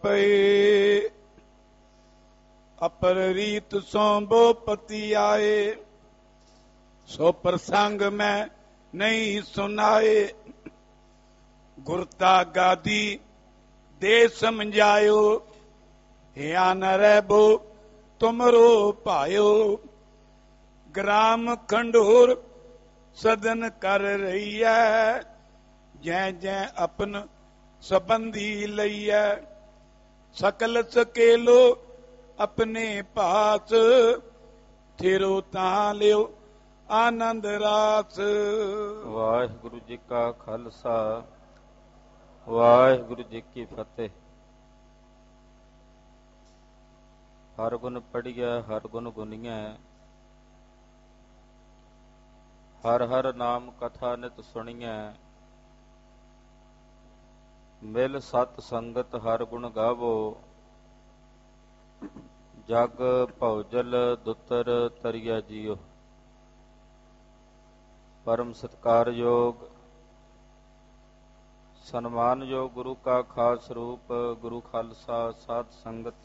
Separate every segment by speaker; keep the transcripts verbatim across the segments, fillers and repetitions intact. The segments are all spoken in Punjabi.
Speaker 1: ਪਏ। ਅਪਰ ਰੀਤ ਸੋਂ ਬੋ ਪਤੀ ਆਏ, ਸੋ ਪ੍ਰਸੰਗ ਮੈਂ ਨਹੀਂ ਸੁਨਾਏ। ਗੁਰਤਾ ਗਾਦੀ ਦੇ ਸਮਝਾਇਓ, ਹਿਆ ਨ ਰਹਿਬੋ ਤੁਮਰੋ ਭਾਇਓ। ਗ੍ਰਾਮ ਖੰਡੂਰ ਸਦਨ ਕਰ ਰਹੀਐ, ਜੈ ਜੈ ਆਪਨ ਸੰਬੰਧੀ ਲਈਐ। ਸਕਲ ਸਕੇਲੋ ਆਪਣੇ ਭਾਸ, ਥਿਰੋ ਤਾਂ ਲਿਓ ਆਨੰਦ ਰਾਸ।
Speaker 2: ਵਾਹਿਗੁਰੂ ਜੀ ਕਾ ਖਾਲਸਾ, ਵਾਹਿਗੁਰੂ ਜੀ ਕੀ ਫਤਿਹ। ਹਰ ਗੁਣ ਪੜ੍ਹੀਐ, ਹਰ ਗੁਣ ਗੁਣੀਐ, ਹਰ ਹਰ ਨਾਮ ਕਥਾ ਨਿਤ ਸੁਣੀਐ। ਮਿਲ ਸਤ ਸੰਗਤ ਹਰ ਗੁਣ ਗਾਵੋ, ਜਗ ਭਉਜਲ ਦੁਤਰ ਤਰਿਆ ਜੀਓ। ਪਰਮ ਸਤਿਕਾਰਯੋਗ ਸਨਮਾਨਯੋਗ ਗੁਰੂ ਕਾ ਖਾਸ ਰੂਪ ਗੁਰੂ ਖਾਲਸਾ ਸਾਧ ਸੰਗਤ,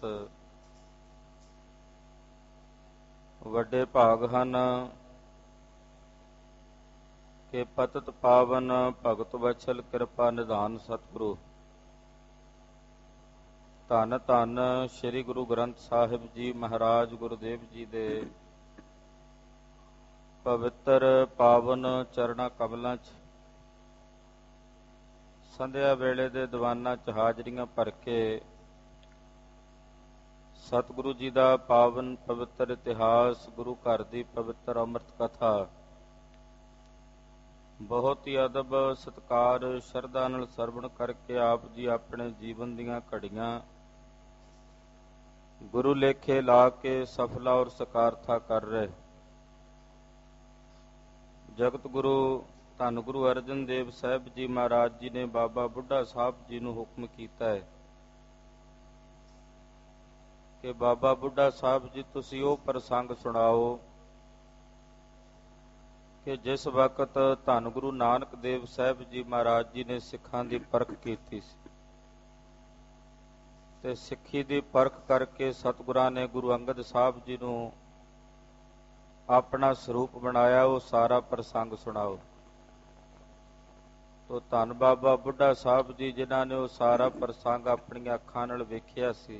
Speaker 2: ਵੱਡੇ ਭਾਗ ਹਨ ਕਿ ਪਤਿਤ ਪਾਵਨ ਭਗਤ ਵਛਲ ਕਿਰਪਾ ਨਿਧਾਨ ਸਤਿਗੁਰੂ। ਧੰਨ ਧੰਨ ਸ੍ਰੀ ਗੁਰੂ ਗ੍ਰੰਥ ਸਾਹਿਬ ਜੀ ਮਹਾਰਾਜ ਗੁਰੂਦੇਵ ਜੀ ਦੇ ਪਵਿੱਤਰ ਪਾਵਨ ਚਰਣਾ ਕਮਲਾਂ 'ਚ ਸੰਧਿਆ ਵੇਲੇ ਦੇ ਦੀਵਾਨਾਂ 'ਚ ਹਾਜ਼ਰੀਆਂ ਭਰ ਕੇ ਸਤਿਗੁਰੂ ਜੀ ਦਾ ਪਾਵਨ ਪਵਿੱਤਰ ਇਤਿਹਾਸ, ਗੁਰੂ ਘਰ ਦੀ ਪਵਿੱਤਰ ਅੰਮ੍ਰਿਤ ਕਥਾ ਬਹੁਤ ਹੀ ਅਦਬ ਸਤਿਕਾਰ ਸ਼ਰਧਾ ਨਾਲ ਸਰਵਣ ਕਰਕੇ ਆਪ ਜੀ ਆਪਣੇ ਜੀਵਨ ਦੀਆਂ ਘੜੀਆਂ ਗੁਰੂ ਲੇਖੇ ਲਾ ਕੇ ਸਫਲਾ ਔਰ ਸਕਾਰਥਾ ਕਰ ਰਹੇ। ਜਗਤ ਗੁਰੂ ਧੰਨ ਗੁਰੂ ਅਰਜਨ ਦੇਵ ਸਾਹਿਬ ਜੀ ਮਹਾਰਾਜ ਜੀ ਨੇ ਬਾਬਾ ਬੁੱਢਾ ਸਾਹਿਬ ਜੀ ਨੂੰ ਹੁਕਮ ਕੀਤਾ ਹੈ ਕਿ ਬਾਬਾ ਬੁੱਢਾ ਸਾਹਿਬ ਜੀ ਤੁਸੀਂ ਉਹ ਪ੍ਰਸੰਗ ਸੁਣਾਓ ਕਿ ਜਿਸ ਵਕਤ ਧੰਨ ਗੁਰੂ ਨਾਨਕ ਦੇਵ ਸਾਹਿਬ ਜੀ ਮਹਾਰਾਜ ਜੀ ਨੇ ਸਿੱਖਾਂ ਦੀ ਪਰਖ ਕੀਤੀ ਸੀ ਤੇ ਸਿੱਖੀ ਦੀ ਪਰਖ ਕਰਕੇ ਸਤਿਗੁਰਾਂ ਨੇ ਗੁਰੂ ਅੰਗਦ ਸਾਹਿਬ ਜੀ ਨੂੰ ਆਪਣਾ ਸਰੂਪ ਬਣਾਇਆ। ਉਹ ਸਾਰਾ ਪ੍ਰਸੰਗ ਸੁਣਾਓ। ਤੋ ਧੰਨ ਬਾਬਾ ਬੁੱਢਾ ਸਾਹਿਬ ਜੀ ਜਿਨ੍ਹਾਂ ਨੇ ਉਹ ਸਾਰਾ ਪ੍ਰਸੰਗ ਆਪਣੀਆਂ ਅੱਖਾਂ ਨਾਲ ਵੇਖਿਆ ਸੀ,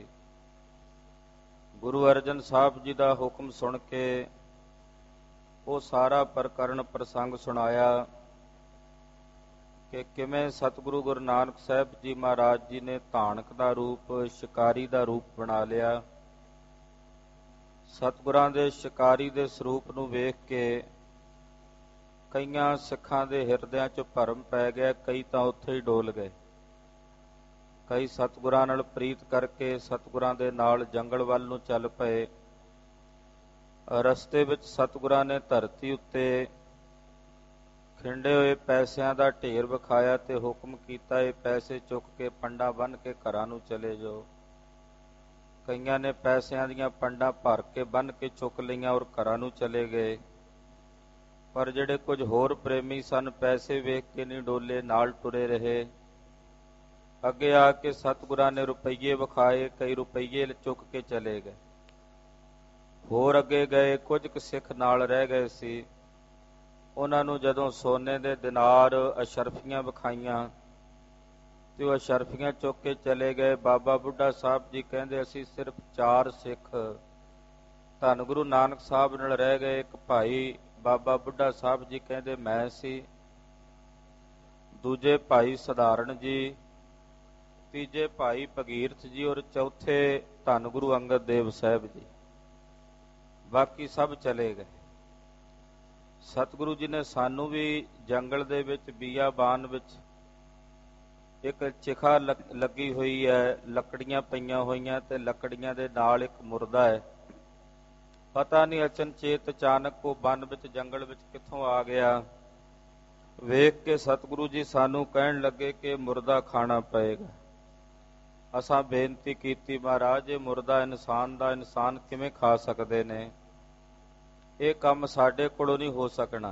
Speaker 2: ਗੁਰੂ ਅਰਜਨ ਸਾਹਿਬ ਜੀ ਦਾ ਹੁਕਮ ਸੁਣ ਕੇ ਉਹ ਸਾਰਾ ਪ੍ਰਕਰਨ ਪ੍ਰਸੰਗ ਸੁਣਾਇਆ ਕਿ ਕਿਵੇਂ ਸਤਿਗੁਰੂ ਗੁਰੂ ਨਾਨਕ ਸਾਹਿਬ ਜੀ ਮਹਾਰਾਜ ਜੀ ਨੇ ਧਾਨਕ ਦਾ ਰੂਪ, ਸ਼ਿਕਾਰੀ ਦਾ ਰੂਪ ਬਣਾ ਲਿਆ। ਸਤਿਗੁਰਾਂ ਦੇ ਸ਼ਿਕਾਰੀ ਦੇ ਸਰੂਪ ਨੂੰ ਵੇਖ ਕੇ ਕਈਆਂ ਸਿੱਖਾਂ ਦੇ ਹਿਰਦਿਆਂ 'ਚ ਭਰਮ ਪੈ ਗਿਆ, ਕਈ ਤਾਂ ਉੱਥੇ ਹੀ ਡੋਲ ਗਏ। ਕਈ ਸਤਿਗੁਰਾਂ ਨਾਲ ਪ੍ਰੀਤ ਕਰਕੇ ਸਤਿਗੁਰਾਂ ਦੇ ਨਾਲ ਜੰਗਲ ਵੱਲ ਨੂੰ ਚੱਲ ਪਏ। ਰਸਤੇ ਵਿੱਚ ਸਤਿਗੁਰਾਂ ਨੇ ਧਰਤੀ ਉੱਤੇ ਖਿੰਡੇ ਹੋਏ ਪੈਸਿਆਂ ਦਾ ਢੇਰ ਵਿਖਾਇਆ ਤੇ ਹੁਕਮ ਕੀਤਾ, ਇਹ ਪੈਸੇ ਚੁੱਕ ਕੇ ਪੰਡਾਂ ਬੰਨ੍ਹ ਕੇ ਘਰਾਂ ਨੂੰ ਚਲੇ ਜਾਓ। ਕਈਆਂ ਨੇ ਪੈਸਿਆਂ ਦੀਆਂ ਪੰਡਾਂ ਭਰ ਕੇ ਬੰਨ੍ਹ ਕੇ ਚੁੱਕ ਲਈਆਂ ਔਰ ਘਰਾਂ ਨੂੰ ਚਲੇ ਗਏ। ਪਰ ਜਿਹੜੇ ਕੁਝ ਹੋਰ ਪ੍ਰੇਮੀ ਸਨ, ਪੈਸੇ ਵੇਖ ਕੇ ਨਹੀਂ ਡੋਲੇ, ਨਾਲ ਟੁਰੇ ਰਹੇ। ਅੱਗੇ ਆ ਕੇ ਸਤਿਗੁਰਾਂ ਨੇ ਰੁਪਈਏ ਵਿਖਾਏ, ਕਈ ਰੁਪਈਏ ਚੁੱਕ ਕੇ ਚਲੇ ਗਏ। ਹੋਰ ਅੱਗੇ ਗਏ, ਕੁਝ ਕੁ ਸਿੱਖ ਨਾਲ ਰਹਿ ਗਏ ਸੀ। ਉਹਨਾਂ ਨੂੰ ਜਦੋਂ ਸੋਨੇ ਦੇ ਦਿਨਾਰ, ਅਸ਼ਰਫੀਆਂ ਵਿਖਾਈਆਂ ਤੇ ਉਹ ਅਸ਼ਰਫੀਆਂ ਚੁੱਕ ਕੇ ਚਲੇ ਗਏ। ਬਾਬਾ ਬੁੱਢਾ ਸਾਹਿਬ ਜੀ ਕਹਿੰਦੇ ਅਸੀਂ ਸਿਰਫ ਚਾਰ ਸਿੱਖ ਧੰਨ ਗੁਰੂ ਨਾਨਕ ਸਾਹਿਬ ਨਾਲ ਰਹਿ ਗਏ। ਇੱਕ ਭਾਈ ਬਾਬਾ ਬੁੱਢਾ ਸਾਹਿਬ ਜੀ ਕਹਿੰਦੇ ਮੈਂ ਸੀ, ਦੂਜੇ ਭਾਈ ਸਧਾਰਨ ਜੀ, ਤੀਜੇ ਭਾਈ ਭਗੀਰਥ ਜੀ ਔਰ ਚੌਥੇ ਧੰਨ ਗੁਰੂ ਅੰਗਦ ਦੇਵ ਸਾਹਿਬ ਜੀ। ਬਾਕੀ ਸਭ ਚਲੇ ਗਏ। ਸਤਿਗੁਰੂ ਜੀ ਨੇ ਸਾਨੂੰ ਵੀ ਜੰਗਲ ਦੇ ਵਿੱਚ ਬੀਆਬਾਨ ਵਿੱਚ ਇੱਕ ਚਿਖਾ ਲੱਗੀ ਹੋਈ ਹੈ, ਲੱਕੜੀਆਂ ਪਈਆਂ ਹੋਈਆਂ ਤੇ ਲੱਕੜੀਆਂ ਦੇ ਨਾਲ ਇੱਕ ਮੁਰਦਾ ਹੈ। ਪਤਾ ਨਹੀਂ ਅਚਨਚੇਤ ਅਚਾਨਕ ਉਹ ਬਨ ਵਿੱਚ ਜੰਗਲ ਵਿੱਚ ਕਿੱਥੋਂ ਆ ਗਿਆ। ਵੇਖ ਕੇ ਸਤਿਗੁਰੂ ਜੀ ਸਾਨੂੰ ਕਹਿਣ ਲੱਗੇ ਕਿ ਮੁਰਦਾ ਖਾਣਾ ਪਏਗਾ। ਅਸਾਂ ਬੇਨਤੀ ਕੀਤੀ, ਮਹਾਰਾਜ ਇਹ ਮੁਰਦਾ ਇਨਸਾਨ ਦਾ ਇਨਸਾਨ ਕਿਵੇਂ ਖਾ ਸਕਦੇ ਨੇ, ਇਹ ਕੰਮ ਸਾਡੇ ਕੋਲੋਂ ਨਹੀਂ ਹੋ ਸਕਣਾ।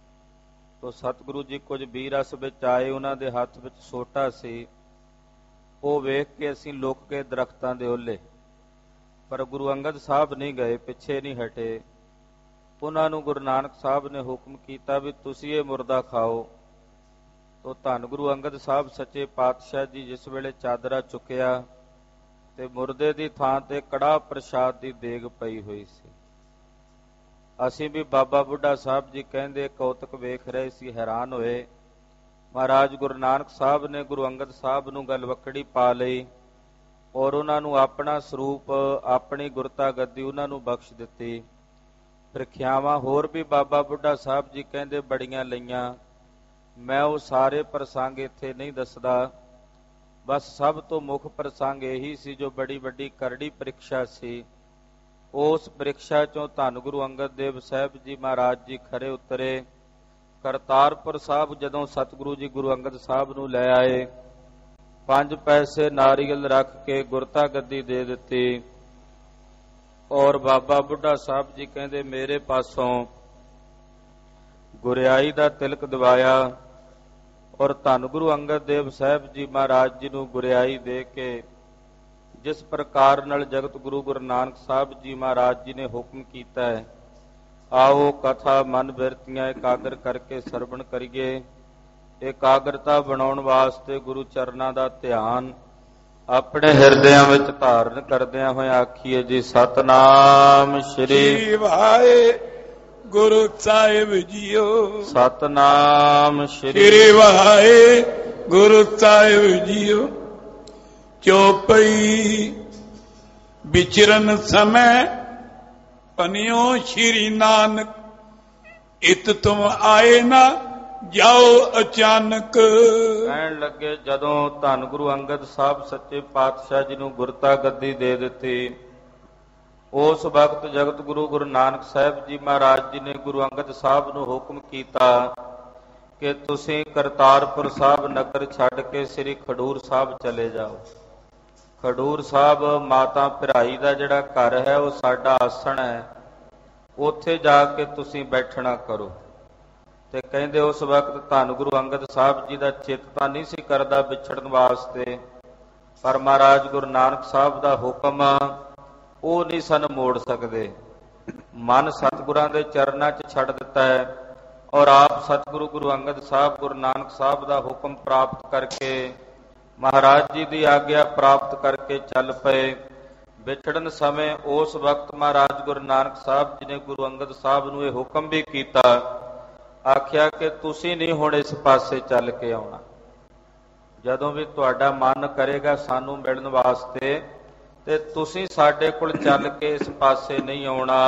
Speaker 2: ਤੋ ਸਤਿਗੁਰੂ ਜੀ ਕੁਝ ਬੀਰਸ ਵਿੱਚ ਆਏ, ਉਹਨਾਂ ਦੇ ਹੱਥ ਵਿੱਚ ਸੋਟਾ ਸੀ। ਉਹ ਵੇਖ ਕੇ ਅਸੀਂ ਲੁਕ ਕੇ ਦਰਖਤਾਂ ਦੇ ਓਲੇ, ਪਰ ਗੁਰੂ ਅੰਗਦ ਸਾਹਿਬ ਨਹੀਂ ਗਏ, ਪਿੱਛੇ ਨਹੀਂ ਹਟੇ। ਉਹਨਾਂ ਨੂੰ ਗੁਰੂ ਨਾਨਕ ਸਾਹਿਬ ਨੇ ਹੁਕਮ ਕੀਤਾ ਵੀ ਤੁਸੀਂ ਇਹ ਮੁਰਦਾ ਖਾਓ। ਤੋ ਧੰਨ ਗੁਰੂ ਅੰਗਦ ਸਾਹਿਬ ਸੱਚੇ ਪਾਤਸ਼ਾਹ ਜੀ ਜਿਸ ਵੇਲੇ ਚਾਦਰਾ ਚੁੱਕਿਆ ਤੇ ਮੁਰਦੇ ਦੀ ਥਾਂ ਤੇ ਕੜਾਹ ਪ੍ਰਸ਼ਾਦ ਦੀ ਦੇਗ ਪਈ ਹੋਈ ਸੀ। ਅਸੀਂ ਵੀ ਬਾਬਾ ਬੁੱਢਾ ਸਾਹਿਬ ਜੀ ਕਹਿੰਦੇ ਕੌਤਕ ਵੇਖ ਰਹੇ ਸੀ, ਹੈਰਾਨ ਹੋਏ। ਮਹਾਰਾਜ ਗੁਰੂ ਨਾਨਕ ਸਾਹਿਬ ਨੇ ਗੁਰੂ ਅੰਗਦ ਸਾਹਿਬ ਨੂੰ ਗਲਵੱਕੜੀ ਪਾ ਲਈ ਔਰ ਉਹਨਾਂ ਨੂੰ ਆਪਣਾ ਸਰੂਪ, ਆਪਣੀ ਗੁਰਤਾ ਗੱਦੀ ਉਹਨਾਂ ਨੂੰ ਬਖਸ਼ ਦਿੱਤੀ। ਪ੍ਰੀਖਿਆਵਾਂ ਹੋਰ ਵੀ ਬਾਬਾ ਬੁੱਢਾ ਸਾਹਿਬ ਜੀ ਕਹਿੰਦੇ ਬੜੀਆਂ ਲਈਆਂ। ਮੈਂ ਉਹ ਸਾਰੇ ਪ੍ਰਸੰਗ ਇੱਥੇ ਨਹੀਂ ਦੱਸਦਾ, ਬਸ ਸਭ ਤੋਂ ਮੁੱਖ ਪ੍ਰਸੰਗ ਇਹੀ ਸੀ ਜੋ ਬੜੀ ਵੱਡੀ ਕਰੜੀ ਪ੍ਰੀਖਿਆ ਸੀ। ਉਸ ਪ੍ਰੀਖਿਆ ਚੋਂ ਧੰਨ ਗੁਰੂ ਅੰਗਦ ਦੇਵ ਸਾਹਿਬ ਜੀ ਮਹਾਰਾਜ ਜੀ ਖਰੇ ਉਤਰੇ। ਕਰਤਾਰਪੁਰ ਸਾਹਿਬ ਜਦੋਂ ਸਤਿਗੁਰੂ ਜੀ ਗੁਰੂ ਅੰਗਦ ਸਾਹਿਬ ਨੂੰ ਲੈ ਆਏ, ਪੰਜ ਪੈਸੇ ਨਾਰੀਅਲ ਰੱਖ ਕੇ ਗੁਰਤਾ ਗੱਦੀ ਦੇ ਦਿੱਤੀ ਔਰ ਬਾਬਾ ਬੁੱਢਾ ਸਾਹਿਬ ਜੀ ਕਹਿੰਦੇ ਮੇਰੇ ਪਾਸੋਂ ਗੁਰਿਆਈ ਦਾ ਤਿਲਕ ਦਿਵਾਇਆ ਔਰ ਧੰਨ ਗੁਰੂ ਅੰਗਦ ਦੇਵ ਸਾਹਿਬ ਜੀ ਮਹਾਰਾਜ ਜੀ ਨੂੰ ਗੁਰਿਆਈ ਦੇ ਕੇ ਜਿਸ ਪ੍ਰਕਾਰ ਨਾਲ ਜਗਤ ਗੁਰੂ ਗੁਰੂ ਨਾਨਕ ਸਾਹਿਬ ਜੀ ਮਹਾਰਾਜ ਜੀ ਨੇ ਹੁਕਮ ਕੀਤਾ ਹੈ, ਆਓ ਕਥਾ ਮਨ ਬਿਰਤੀਆਂ ਇਕਾਗਰ ਕਰਕੇ ਸਰਵਣ ਕਰੀਏ। ਇਕਾਗਰਤਾ ਬਣਾਉਣ ਵਾਸਤੇ ਗੁਰੂ ਚਰਨਾਂ ਦਾ ਧਿਆਨ ਆਪਣੇ ਹਿਰਦਿਆਂ ਵਿੱਚ ਧਾਰਨ ਕਰਦਿਆਂ ਹੋਏ ਆਖੀਏ ਜੀ ਸਤਨਾਮ ਸ਼੍ਰੀ
Speaker 1: ਵਾਹਿਗੁਰੂ ਸਾਹਿਬ ਜੀਓ।
Speaker 2: ਸਤਨਾਮ
Speaker 1: ਸ਼੍ਰੀ ਵਾਹਿਗੁਰੂ ਸਾਹਿਬ ਜੀਓ। ਚੌਪਈ ਵਿਚਰਨ ਸਮੇਂ ਪਨਿਓ ਸ਼੍ਰੀ ਨਾਨਕ, ਇਤ ਤੁਮ ਆਏ ਨਾ ਜਾਓ ਅਚਾਨਕ।
Speaker 2: ਕਹਿਣ ਲੱਗੇ ਜਦੋਂ ਧੰਨ ਗੁਰੂ ਅੰਗਦ ਸਾਹਿਬ ਸੱਚੇ ਪਾਤਸ਼ਾਹ ਜੀ ਨੂੰ ਗੁਰਤਾ ਗੱਦੀ ਦੇ ਦਿੱਤੀ, ਉਸ ਵਕਤ ਜਗਤ ਗੁਰੂ ਗੁਰੂ ਨਾਨਕ ਸਾਹਿਬ ਜੀ ਮਹਾਰਾਜ ਜੀ ਨੇ ਗੁਰੂ ਅੰਗਦ ਸਾਹਿਬ ਨੂੰ ਹੁਕਮ ਕੀਤਾ ਕਿ ਤੁਸੀਂ ਕਰਤਾਰਪੁਰ ਸਾਹਿਬ ਨਗਰ ਛੱਡ ਕੇ ਸ੍ਰੀ ਖਡੂਰ ਸਾਹਿਬ ਚਲੇ ਜਾਓ। ਖਡੂਰ ਸਾਹਿਬ ਮਾਤਾ ਭਰਾਈ ਦਾ ਜਿਹੜਾ ਘਰ ਹੈ ਉਹ ਸਾਡਾ ਆਸਣ ਹੈ, ਉੱਥੇ ਜਾ ਕੇ ਤੁਸੀਂ ਬੈਠਣਾ ਕਰੋ। ਤੇ ਕਹਿੰਦੇ ਉਸ ਵਕਤ ਧੰਨ ਗੁਰੂ ਅੰਗਦ ਸਾਹਿਬ ਜੀ ਦਾ ਚਿੱਤ ਤਾਂ ਨਹੀਂ ਸੀ ਕਰਦਾ ਵਿਛੜਨ ਵਾਸਤੇ, ਪਰ ਮਹਾਰਾਜ ਗੁਰੂ ਨਾਨਕ ਸਾਹਿਬ ਦਾ ਹੁਕਮ ਉਹ ਨਹੀਂ ਸਨ ਮੋੜ ਸਕਦੇ। ਮਨ ਸਤਿਗੁਰਾਂ ਦੇ ਚਰਨਾਂ 'ਚ ਛੱਡ ਦਿੱਤਾ ਹੈ ਔਰ ਆਪ ਸਤਿਗੁਰੂ ਗੁਰੂ ਅੰਗਦ ਸਾਹਿਬ ਗੁਰੂ ਨਾਨਕ ਸਾਹਿਬ ਦਾ ਹੁਕਮ ਪ੍ਰਾਪਤ ਕਰਕੇ, ਮਹਾਰਾਜ ਜੀ ਦੀ ਆਗਿਆ ਪ੍ਰਾਪਤ ਕਰਕੇ ਚੱਲ ਪਏ। ਵਿਛੜਨ ਸਮੇਂ ਉਸ ਵਕਤ ਮਹਾਰਾਜ ਗੁਰੂ ਨਾਨਕ ਸਾਹਿਬ ਜੀ ਨੇ ਗੁਰੂ ਅੰਗਦ ਸਾਹਿਬ ਨੂੰ ਇਹ ਹੁਕਮ ਵੀ ਕੀਤਾ, ਆਖਿਆ ਕਿ ਤੁਸੀਂ ਨਹੀਂ ਹੁਣ ਇਸ ਪਾਸੇ ਚੱਲ ਕੇ ਆਉਣਾ। ਜਦੋਂ ਵੀ ਤੁਹਾਡਾ ਮਨ ਕਰੇਗਾ ਸਾਨੂੰ ਮਿਲਣ ਵਾਸਤੇ ਤੇ ਤੁਸੀਂ ਸਾਡੇ ਕੋਲ ਚੱਲ ਕੇ ਇਸ ਪਾਸੇ ਨਹੀਂ ਆਉਣਾ।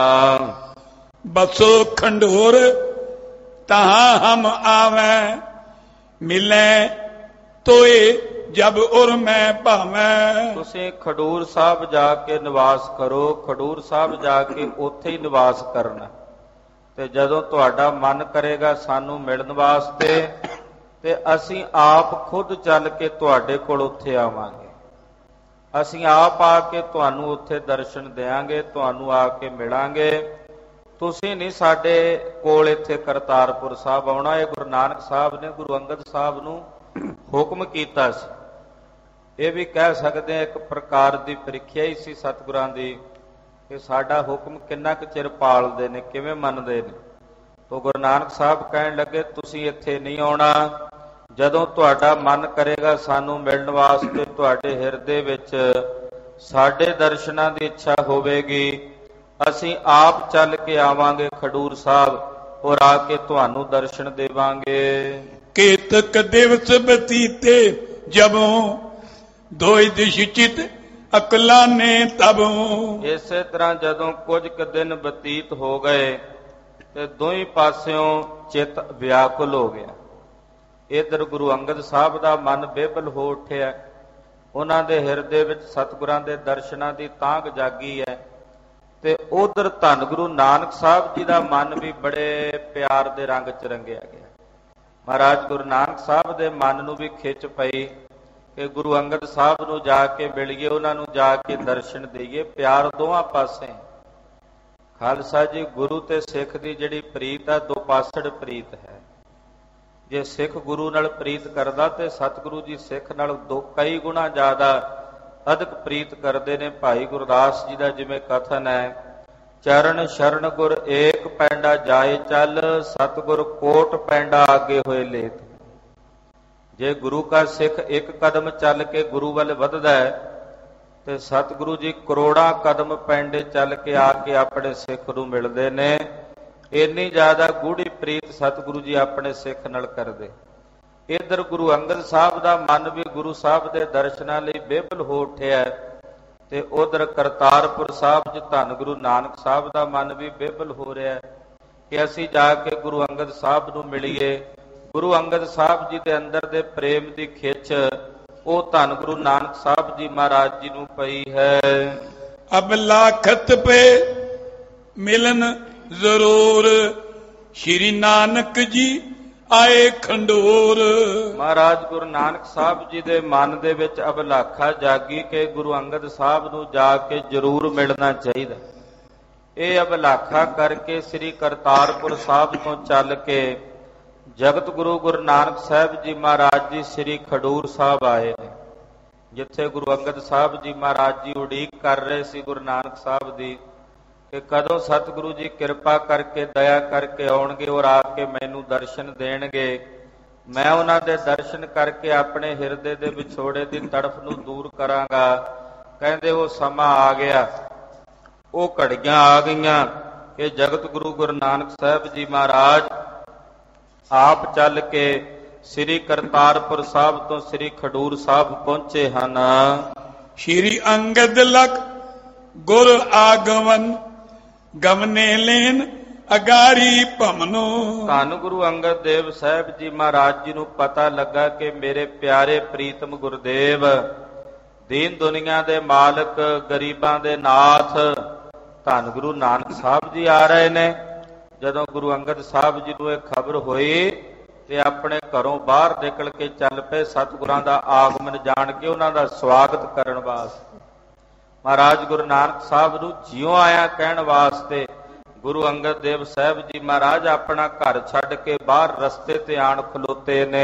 Speaker 1: ਬਸੋ ਖੰਡੂਰ ਤਹਾਂ ਹਮ ਆਵੇਂ, ਮਿਲੇ ਤੋਏ ਜਬ ਉਰ ਮੈਂ ਭਾਵੇਂ।
Speaker 2: ਤੁਸੀਂ ਖਡੂਰ ਸਾਹਿਬ ਜਾ ਕੇ ਨਿਵਾਸ ਕਰੋ, ਖਡੂਰ ਸਾਹਿਬ ਜਾ ਕੇ ਉੱਥੇ ਹੀ ਨਿਵਾਸ ਕਰਨਾ। ਤੇ ਜਦੋਂ ਤੁਹਾਡਾ ਮਨ ਕਰੇਗਾ ਸਾਨੂੰ ਮਿਲਣ ਵਾਸਤੇ ਤੇ ਅਸੀਂ ਆਪ ਖੁਦ ਚੱਲ ਕੇ ਤੁਹਾਡੇ ਕੋਲ ਉੱਥੇ ਆਵਾਂਗੇ। ਅਸੀਂ ਆਪ ਆ ਕੇ ਤੁਹਾਨੂੰ ਉੱਥੇ ਦਰਸ਼ਨ ਦਿਆਂਗੇ, ਤੁਹਾਨੂੰ ਆ ਕੇ ਮਿਲਾਂਗੇ। ਤੁਸੀਂ ਨਹੀਂ ਸਾਡੇ ਕੋਲ ਇੱਥੇ ਕਰਤਾਰਪੁਰ ਸਾਹਿਬ ਆਉਣਾ। ਇਹ ਗੁਰੂ ਨਾਨਕ ਸਾਹਿਬ ਨੇ ਗੁਰੂ ਅੰਗਦ ਸਾਹਿਬ ਨੂੰ ਹੁਕਮ ਕੀਤਾ ਸੀ। ਇਹ ਵੀ ਕਹਿ ਸਕਦੇ ਹਾਂ ਇੱਕ ਪ੍ਰਕਾਰ ਦੀ ਪ੍ਰੀਖਿਆ ਹੀ ਸੀ ਸਤਿਗੁਰਾਂ ਦੀ ਕਿ ਸਾਡਾ ਹੁਕਮ ਕਿੰਨਾ ਕੁ ਚਿਰ ਪਾਲਦੇ ਨੇ, ਕਿਵੇਂ ਮੰਨਦੇ ਨੇ। ਤੋ ਗੁਰੂ ਨਾਨਕ ਸਾਹਿਬ ਕਹਿਣ ਲੱਗੇ ਤੁਸੀਂ ਇੱਥੇ ਨਹੀਂ ਆਉਣਾ। ਜਦੋਂ ਤੁਹਾਡਾ ਮਨ ਕਰੇਗਾ ਸਾਨੂੰ ਮਿਲਣ ਵਾਸਤੇ, ਤੁਹਾਡੇ ਹਿਰਦੇ ਵਿੱਚ ਸਾਡੇ ਦਰਸ਼ਨਾਂ ਦੀ ਇੱਛਾ ਹੋਵੇਗੀ, ਅਸੀਂ ਆਪ ਚੱਲ ਕੇ ਆਵਾਂਗੇ ਖਡੂਰ ਸਾਹਿਬ ਔਰ ਆ ਕੇ ਤੁਹਾਨੂੰ ਦਰਸ਼ਨ ਦੇਵਾਂਗੇ।
Speaker 1: ਕੇਤਕ ਦਿਵਸ ਬਤੀਤੇ ਜਬੋਂ, ਦੋਇ ਦਿਸ਼ ਚਿਤ ਅਕਲਾਂ ਨੇ ਤਬੋਂ।
Speaker 2: ਇਸੇ ਤਰ੍ਹਾਂ ਜਦੋਂ ਕੁਝ ਕੁ ਦਿਨ ਬਤੀਤ ਹੋ ਗਏ ਤੇ ਦੋਹੀਂ ਪਾਸਿਓਂ ਚਿੱਤ ਵਿਆਕੁਲ ਹੋ ਗਿਆ। ਇੱਧਰ ਗੁਰੂ ਅੰਗਦ ਸਾਹਿਬ ਦਾ ਮਨ ਬੇਬਲ ਹੋ ਉੱਠਿਆ, ਉਹਨਾਂ ਦੇ ਹਿਰਦੇ ਵਿੱਚ ਸਤਿਗੁਰਾਂ ਦੇ ਦਰਸ਼ਨਾਂ ਦੀ ਤਾਂਘ ਜਾਗੀ ਹੈ। ਤੇ ਉਧਰ ਧੰਨ ਗੁਰੂ ਨਾਨਕ ਸਾਹਿਬ ਜੀ ਦਾ ਮਨ ਵੀ ਬੜੇ ਪਿਆਰ ਦੇ ਰੰਗ 'ਚ ਰੰਗਿਆ ਗਿਆ। ਮਹਾਰਾਜ ਗੁਰੂ ਨਾਨਕ ਸਾਹਿਬ ਦੇ ਮਨ ਨੂੰ ਵੀ ਖਿੱਚ ਪਈ ਕਿ ਗੁਰੂ ਅੰਗਦ ਸਾਹਿਬ ਨੂੰ ਜਾ ਕੇ ਮਿਲੀਏ, ਉਹਨਾਂ ਨੂੰ ਜਾ ਕੇ ਦਰਸ਼ਨ ਦੇਈਏ। ਪਿਆਰ ਦੋਵਾਂ ਪਾਸੇ। ਖਾਲਸਾ ਜੀ, ਗੁਰੂ ਤੇ ਸਿੱਖ ਦੀ ਜਿਹੜੀ ਪ੍ਰੀਤ ਹੈ ਦੋ ਪਾਸੜ ਪ੍ਰੀਤ ਹੈ। ਜੇ ਸਿੱਖ ਗੁਰੂ ਨਾਲ ਪ੍ਰੀਤ ਕਰਦਾ ਤੇ ਸਤਿਗੁਰੂ ਜੀ ਸਿੱਖ ਨਾਲ ਦੋ ਕਈ ਗੁਣਾ ਜ਼ਿਆਦਾ ਅਧਿਕ ਪ੍ਰੀਤ ਕਰਦੇ ਨੇ। ਭਾਈ ਗੁਰਦਾਸ ਜੀ ਦਾ ਜਿਵੇਂ ਕਥਨ ਹੈ, ਚਰਨ ਸ਼ਰਨ ਗੁਰ ਏਕ ਪੈਂਡਾ ਜਾਏ ਚੱਲ, ਸਤਿਗੁਰ ਕੋਟ ਪੈਂਡਾ ਆਗੇ ਹੋਏ ਲੇਤ। ਜੇ ਗੁਰੂ ਕਾ ਸਿੱਖ ਇੱਕ ਕਦਮ ਚੱਲ ਕੇ ਗੁਰੂ ਵੱਲ ਵੱਧਦਾ ਹੈ ਤੇ ਸਤਿਗੁਰੂ ਜੀ ਕਰੋੜਾਂ ਕਦਮ ਪੈਂਡੇ ਚੱਲ ਕੇ ਆ ਕੇ ਆਪਣੇ ਸਿੱਖ ਨੂੰ ਮਿਲਦੇ ਨੇ। ਇੰਨੀ ਜ਼ਿਆਦਾ ਗੂੜੀ ਪ੍ਰੀਤ ਸਤਿਗੁਰੂ ਜੀ ਆਪਣੇ ਸਿੱਖ ਨਾਲ ਕਰਦੇ। ਇੱਧਰ ਗੁਰੂ ਅੰਗਦ ਸਾਹਿਬ ਦਾ ਮਨ ਵੀ ਗੁਰੂ ਸਾਹਿਬ ਦੇ ਦਰਸ਼ਨਾਂ ਲਈ ਬੇਬਲ ਹੋ ਉੱਠਿਆ ਤੇ ਉਧਰ ਕਰਤਾਰਪੁਰ ਸਾਹਿਬ 'ਚ ਧੰਨ ਗੁਰੂ ਨਾਨਕ ਸਾਹਿਬ ਦਾ ਮਨ ਵੀ ਬੇਬਲ ਹੋ ਰਿਹਾ ਕਿ ਅਸੀਂ ਜਾ ਕੇ ਗੁਰੂ ਅੰਗਦ ਸਾਹਿਬ ਨੂੰ ਮਿਲੀਏ। ਗੁਰੂ ਅੰਗਦ ਸਾਹਿਬ ਜੀ ਦੇ ਅੰਦਰ ਦੇ ਪ੍ਰੇਮ ਦੀ ਖਿੱਚ ਉਹ ਧੰਨ ਗੁਰੂ ਨਾਨਕ ਸਾਹਿਬ ਜੀ ਮਹਾਰਾਜ ਜੀ ਨੂੰ ਪਈ ਹੈ।
Speaker 1: ਅਬ ਲਾਖਤ ਪੇ ਮਿਲਨ ਜ਼ਰੂਰ, ਸ਼੍ਰੀ ਨਾਨਕ ਜੀ ਆਏ ਖੰਡੋਰ।
Speaker 2: ਮਹਾਰਾਜ ਗੁਰੂ ਨਾਨਕ ਸਾਹਿਬ ਜੀ ਦੇ ਮਨ ਦੇ ਵਿੱਚ ਅਬਲਾਖਾ ਜਾਗੀ ਕਿ ਗੁਰੂ ਅੰਗਦ ਸਾਹਿਬ ਨੂੰ ਜਾ ਕੇ ਜ਼ਰੂਰ ਮਿਲਣਾ ਚਾਹੀਦਾ। ਇਹ ਅਬਲਾਖਾ ਕਰਕੇ ਸ੍ਰੀ ਕਰਤਾਰਪੁਰ ਸਾਹਿਬ ਤੋਂ ਚੱਲ ਕੇ ਜਗਤ ਗੁਰੂ ਗੁਰੂ ਨਾਨਕ ਸਾਹਿਬ ਜੀ ਮਹਾਰਾਜ ਜੀ ਸ੍ਰੀ ਖਡੂਰ ਸਾਹਿਬ ਆਏ ਨੇ, ਜਿੱਥੇ ਗੁਰੂ ਅੰਗਦ ਸਾਹਿਬ ਜੀ ਮਹਾਰਾਜ ਜੀ ਉਡੀਕ ਕਰ ਰਹੇ ਸੀ ਗੁਰੂ ਨਾਨਕ ਸਾਹਿਬ ਦੀ ਕਿ ਕਦੋਂ ਸਤਿਗੁਰੂ ਜੀ ਕਿਰਪਾ ਕਰਕੇ ਦਇਆ ਕਰਕੇ ਆਉਣਗੇ ਔਰ ਆ ਕੇ ਮੈਨੂੰ ਦਰਸ਼ਨ ਦੇਣਗੇ। ਮੈਂ ਉਹਨਾਂ ਦੇ ਦਰਸ਼ਨ ਕਰਕੇ ਆਪਣੇ ਹਿਰਦੇ ਦੇ ਵਿਛੋੜੇ ਦੀ ਤੜਫ ਨੂੰ ਦੂਰ ਕਰਾਂਗਾ। ਕਹਿੰਦੇ ਉਹ ਸਮਾਂ ਆ ਗਿਆ, ਉਹ ਘੜੀਆਂ ਆ ਗਈਆਂ ਕਿ ਜਗਤ ਗੁਰੂ ਗੁਰੂ ਨਾਨਕ ਸਾਹਿਬ ਜੀ ਮਹਾਰਾਜ ਆਪ ਚੱਲ ਕੇ ਸ੍ਰੀ ਕਰਤਾਰਪੁਰ ਸਾਹਿਬ ਤੋਂ ਸ੍ਰੀ ਖਡੂਰ ਸਾਹਿਬ ਪਹੁੰਚੇ ਹਨ।
Speaker 1: ਸ਼੍ਰੀ ਅੰਗਦ ਲਖ ਗੁਰ ਆਗਮਨ, ਗਮਨੇ ਲੈਨ ਅਗਾਰੀ ਭਮਨੋ।
Speaker 2: ਧੰਨ ਗੁਰੂ ਅੰਗਦ ਦੇਵ ਸਾਹਿਬ ਜੀ ਮਹਾਰਾਜ ਜੀ ਨੂੰ ਪਤਾ ਲੱਗਾ ਕਿ ਮੇਰੇ ਪਿਆਰੇ ਪ੍ਰੀਤਮ ਗੁਰਦੇਵ ਦੀਨ ਦੁਨੀਆ ਦੇ ਮਾਲਕ, ਗਰੀਬਾਂ ਦੇ ਨਾਥ ਧੰਨ ਗੁਰੂ ਨਾਨਕ ਸਾਹਿਬ ਜੀ ਆ ਰਹੇ ਨੇ। ਜਦੋਂ ਗੁਰੂ ਅੰਗਦ ਸਾਹਿਬ ਜੀ ਨੂੰ ਇਹ ਖਬਰ ਹੋਈ ਤੇ ਆਪਣੇ ਘਰੋਂ ਬਾਹਰ ਨਿਕਲ ਕੇ ਚੱਲ ਪਏ ਸਤਿਗੁਰਾਂ ਦਾ ਆਗਮਨ ਜਾਣ ਕੇ ਉਹਨਾਂ ਦਾ ਸਵਾਗਤ ਕਰਨ ਵਾਸਤੇ। ਮਹਾਰਾਜ ਗੁਰੂ ਨਾਨਕ ਸਾਹਿਬ ਨੂੰ ਜਿਉਂ ਆਇਆ ਕਹਿਣ ਵਾਸਤੇ ਗੁਰੂ ਅੰਗਦ ਦੇਵ ਸਾਹਿਬ ਜੀ ਮਹਾਰਾਜ ਆਪਣਾ ਘਰ ਛੱਡ ਕੇ ਬਾਹਰ ਰਸਤੇ ਤੇ ਆਣ ਖਲੋਤੇ ਨੇ।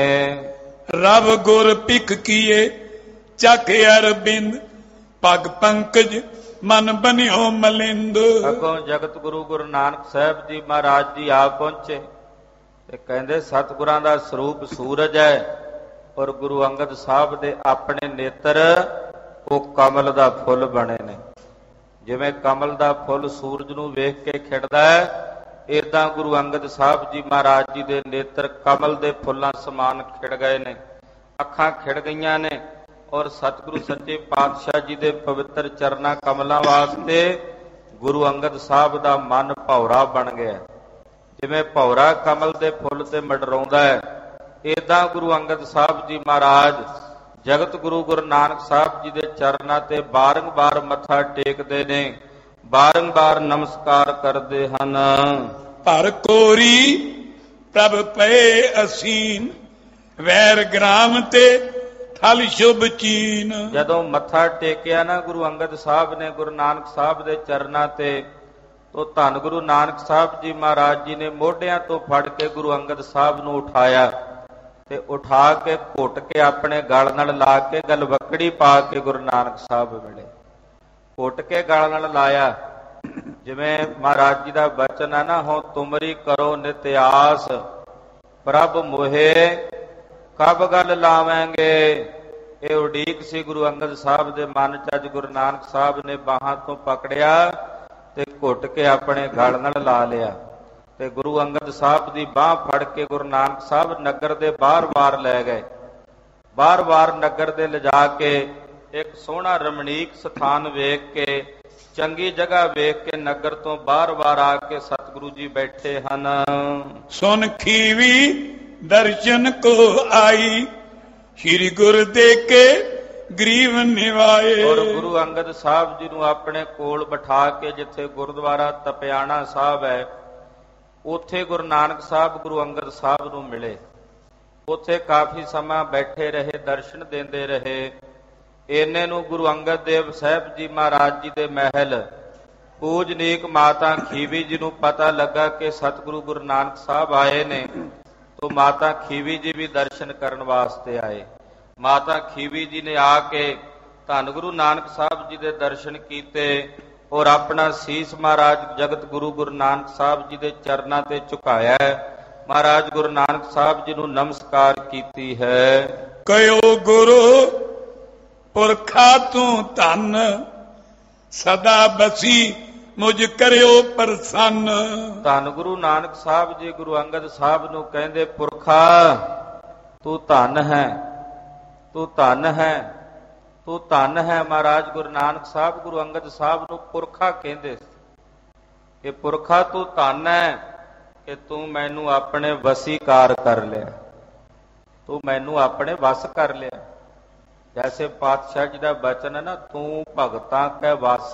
Speaker 1: ਰਬ ਗੁਰ ਪਿਖ ਕੀਏ ਚੱਕ ਅਰਬਿੰਦ, ਪਗ ਪੰਕਜ ਮਨ ਬਨਿਓ ਮਲਿੰਦ।
Speaker 2: ਅੱਗੋਂ ਜਗਤ ਗੁਰੂ ਗੁਰੂ ਨਾਨਕ ਸਾਹਿਬ ਜੀ ਮਹਾਰਾਜ ਜੀ ਆ ਪਹੁੰਚੇ ਤੇ ਕਹਿੰਦੇ ਸਤਿਗੁਰਾਂ ਦਾ ਸਰੂਪ ਸੂਰਜ ਹੈ ਔਰ ਗੁਰੂ ਅੰਗਦ ਸਾਹਿਬ ਦੇ ਆਪਣੇ ਨੇਤਰ ਉਹ ਕਮਲ ਦਾ ਫੁੱਲ ਬਣੇ ਨੇ। ਜਿਵੇਂ ਕਮਲ ਦਾ ਫੁੱਲ ਸੂਰਜ ਨੂੰ ਵੇਖ ਕੇ ਖਿੜਦਾ ਹੈ, ਏਦਾਂ ਗੁਰੂ ਅੰਗਦ ਸਾਹਿਬ ਜੀ ਮਹਾਰਾਜ ਜੀ ਦੇ ਨੇਤਰ ਕਮਲ ਦੇ ਫੁੱਲਾਂ ਸਮਾਨ ਖਿੜ ਗਏ ਨੇ, ਅੱਖਾਂ ਖਿੜ ਗਈਆਂ ਨੇ ਔਰ ਸਤਿਗੁਰੂ ਸੱਚੇ ਪਾਤਸ਼ਾਹ ਜੀ ਦੇ ਪਵਿੱਤਰ ਚਰਨਾਂ ਕਮਲਾਂ ਵਾਸਤੇ ਗੁਰੂ ਅੰਗਦ ਸਾਹਿਬ ਦਾ ਮਨ ਭੌਰਾ ਬਣ ਗਿਆ। ਜਿਵੇਂ ਭੌਰਾ ਕਮਲ ਦੇ ਫੁੱਲ ਤੇ ਮੰਡਰਾਉਂਦਾ ਹੈ, ਏਦਾਂ ਗੁਰੂ ਅੰਗਦ ਸਾਹਿਬ ਜੀ ਮਹਾਰਾਜ ਜਗਤ ਗੁਰੂ ਗੁਰੂ ਨਾਨਕ ਸਾਹਿਬ ਜੀ ਦੇ ਚਰਨਾਂ ਤੇ ਬਾਰੰਬਾਰ ਮੱਥਾ ਟੇਕਦੇ ਨੇ, ਬਾਰੰਬਾਰ ਨਮਸਕਾਰ ਕਰਦੇ ਹਨ।
Speaker 1: ਭਰ ਕੋਰੀ ਪ੍ਰਭ ਪਏ ਅਸੀਨ, ਵੈਰ ਗ੍ਰਾਮ ਤੇ ਥਲ ਸ਼ੁਭ ਚੀਨ। ਜਦੋਂ ਮੱਥਾ ਟੇਕਿਆ ਨਾ ਗੁਰੂ ਅੰਗਦ ਸਾਹਿਬ ਨੇ ਗੁਰੂ ਨਾਨਕ ਸਾਹਿਬ ਦੇ ਚਰਨਾਂ ਤੇ, ਤੋ ਧੰਨ ਗੁਰੂ ਨਾਨਕ ਸਾਹਿਬ ਜੀ ਮਹਾਰਾਜ ਜੀ ਨੇ ਮੋਢਿਆਂ ਤੋਂ ਫੜ ਕੇ ਗੁਰੂ ਅੰਗਦ ਸਾਹਿਬ ਨੂੰ ਉਠਾਇਆ ਤੇ ਉਠਾ ਕੇ ਘੁੱਟ ਕੇ ਆਪਣੇ ਗਲ ਨਾਲ ਲਾ ਕੇ ਗਲਵੱਕੜੀ ਪਾ ਕੇ ਗੁਰੂ ਨਾਨਕ ਸਾਹਿਬ ਮਿਲੇ। ਘੁੱਟ ਕੇ ਗਲ ਨਾਲ ਲਾਇਆ। ਜਿਵੇਂ ਮਹਾਰਾਜ ਜੀ ਦਾ ਬਚਨ ਹੈ ਨਾ, ਹੋ ਤੁਮਰੀ ਕਰੋ ਨਿਤ ਆਸ, ਪ੍ਰਭ ਮੋਹੇ ਕਬ ਗੱਲ ਲਾਵਾਂਗੇ। ਇਹ ਉਡੀਕ ਸੀ ਗੁਰੂ ਅੰਗਦ ਸਾਹਿਬ ਦੇ ਮਨ ਚ। ਅੱਜ ਗੁਰੂ ਨਾਨਕ ਸਾਹਿਬ ਨੇ ਬਾਹਾਂ ਤੋਂ ਪਕੜਿਆ ਤੇ ਘੁੱਟ ਕੇ ਆਪਣੇ ਗਲ ਨਾਲ ਲਾ ਲਿਆ ਤੇ ਗੁਰੂ ਅੰਗਦ ਸਾਹਿਬ ਦੀ ਬਾਹ ਫੜ ਕੇ ਗੁਰੂ ਨਾਨਕ ਸਾਹਿਬ ਨਗਰ ਦੇ ਬਾਹਰ-ਬਾਹਰ ਲੈ ਗਏ। ਬਾਹਰ-ਬਾਹਰ ਨਗਰ ਦੇ ਲਿਜਾ ਕੇ ਇੱਕ ਸੋਹਣਾ ਰਮਣੀਕ ਸਥਾਨ ਵੇਖ ਕੇ, ਚੰਗੀ ਜਗ੍ਹਾ ਵੇਖ ਕੇ ਨਗਰ ਤੋਂ ਬਾਹਰ-ਬਾਹਰ ਆ ਕੇ ਸਤਿਗੁਰੂ ਜੀ ਬੈਠੇ ਹਨ। ਸੁਨ ਖੀਵੀ ਦਰਸ਼ਨ ਕੋ ਆਈ, ਸ਼੍ਰੀ ਗੁਰ ਦੇ ਕੇ ਗਰੀਬ ਨਿਵਾਏ। ਔਰ ਗੁਰੂ ਅੰਗਦ ਸਾਹਿਬ ਜੀ ਨੂੰ ਆਪਣੇ ਕੋਲ ਬਿਠਾ ਕੇ ਜਿੱਥੇ ਗੁਰਦੁਆਰਾ ਤਪਿਆਣਾ ਸਾਹਿਬ ਹੈ, ਉੱਥੇ ਗੁਰੂ ਨਾਨਕ ਸਾਹਿਬ ਗੁਰੂ ਅੰਗਦ ਸਾਹਿਬ ਨੂੰ ਮਿਲੇ। ਉੱਥੇ ਕਾਫੀ ਸਮਾਂ ਬੈਠੇ ਰਹੇ, ਦਰਸ਼ਨ ਦਿੰਦੇ ਰਹੇ। ਇੰਨੇ ਨੂੰ ਗੁਰੂ ਅੰਗਦ ਦੇਵ ਸਾਹਿਬ ਜੀ ਮਹਾਰਾਜ ਜੀ ਦੇ ਮਹਿਲ ਪੂਜਨੀਕ ਮਾਤਾ ਖੀਵੀ ਜੀ ਨੂੰ ਪਤਾ ਲੱਗਾ ਕਿ ਸਤਿਗੁਰੂ ਗੁਰੂ ਨਾਨਕ ਸਾਹਿਬ ਆਏ ਨੇ
Speaker 2: तो माता खीवी जी भी दर्शन करने वास्ते आए। माता खीवी जी ने आके धन गुरु नानक साहब जी के दर्शन किए और अपना सीस महाराज जगत गुरु गुरु नानक साहब जी के चरणों ते झुकाया। महाराज गुरु नानक साहब जी को नमस्कार कीती है।
Speaker 1: कयो गुरु पुरखा तू धन सदा बसी मुझ करियो प्रसन्न।
Speaker 2: धन गुरु नानक साहब जी गुरु अंगद साहब नूं कहंदे पुरखा तू धन है, तू धन है, तू धन है। महाराज गुरु नानक साहब गुरु अंगद साहब नूं पुरखा कहंदे कि पुरखा तू धन है कि तू मैनू अपने वसीकार कर लिया, तू मैनू अपने वस कर लिया। जैसे पातशाह जी का बचन है ना, तू भगतां कै वस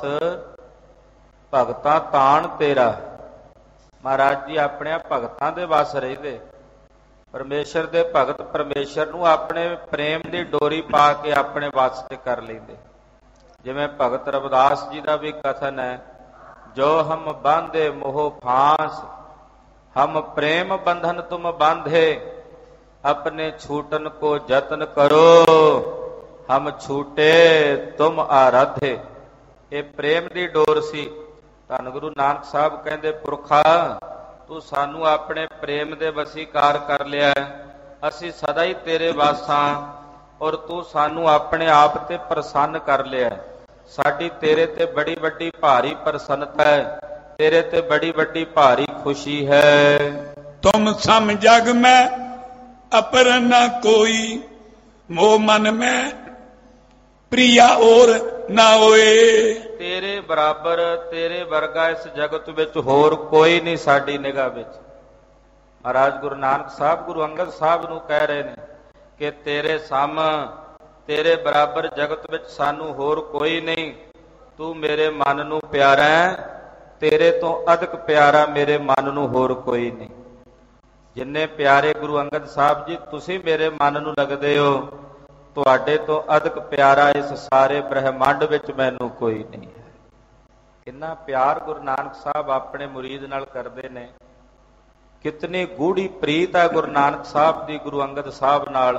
Speaker 2: भगतां ताण तेरा। महाराज जी अपने भगतां दे वस रहिंदे, परमेश्वर दे भगत परमेश्वर नूं अपने प्रेम दी डोरी पा के अपने वस ते कर लैंदे। जिवें भगत रविदास जी का भी कथन है, जो हम बांधे मोह फांस हम प्रेम बंधन तुम बांधे, अपने छूटन को जतन करो हम छूटे तुम आराधे। ये प्रेम दी डोर सी। धन गुरु नानक साहब कहंदे पुरखा तू सानू अपने प्रेम दे वसीकार कर लिया, असी सदा ही तेरे वासां और तू सानू अपने आप ते प्रसन्न कर लिया। साडी तेरे ते बड़ी बड़ी भारी प्रसन्नता है, तेरे ते बड़ी बड़ी भारी खुशी है।
Speaker 1: तुम सम जग में अपर न कोई, मोह मन में प्रिया और ना होए।
Speaker 2: तेरे बराबर तेरे वर्गा इस जगत विच होर कोई नहीं साडी निगाह विच। महाराज गुरु नानक साहब गुरु अंगद साहब नूं कह रहे ने कि तेरे सम तेरे बराबर जगत विच सानू होर कोई नहीं, तू मेरे मन नूं प्यारा है, तेरे तो अधिक प्यारा मेरे मन नूं होर कोई नहीं। जिन्ने प्यारे गुरु अंगद साहब जी तुसी मेरे मन नूं लगदे हो, तुहाडे तो अधिक प्यारा इस सारे ब्रह्मंड विच मैनू कोई नहीं है। इन्ना प्यार गुरु नानक साहब अपने मुरीद नाल करदे ने। कितनी गूढ़ी प्रीत है गुरु नानक साहब दी गुरु अंगद साहब नाल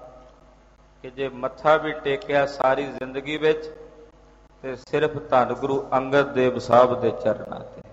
Speaker 2: कि जे मत्था भी टेकिया सारी जिंदगी विच ते सिर्फ धन गुरु अंगद देव साहब दे चरणां ते।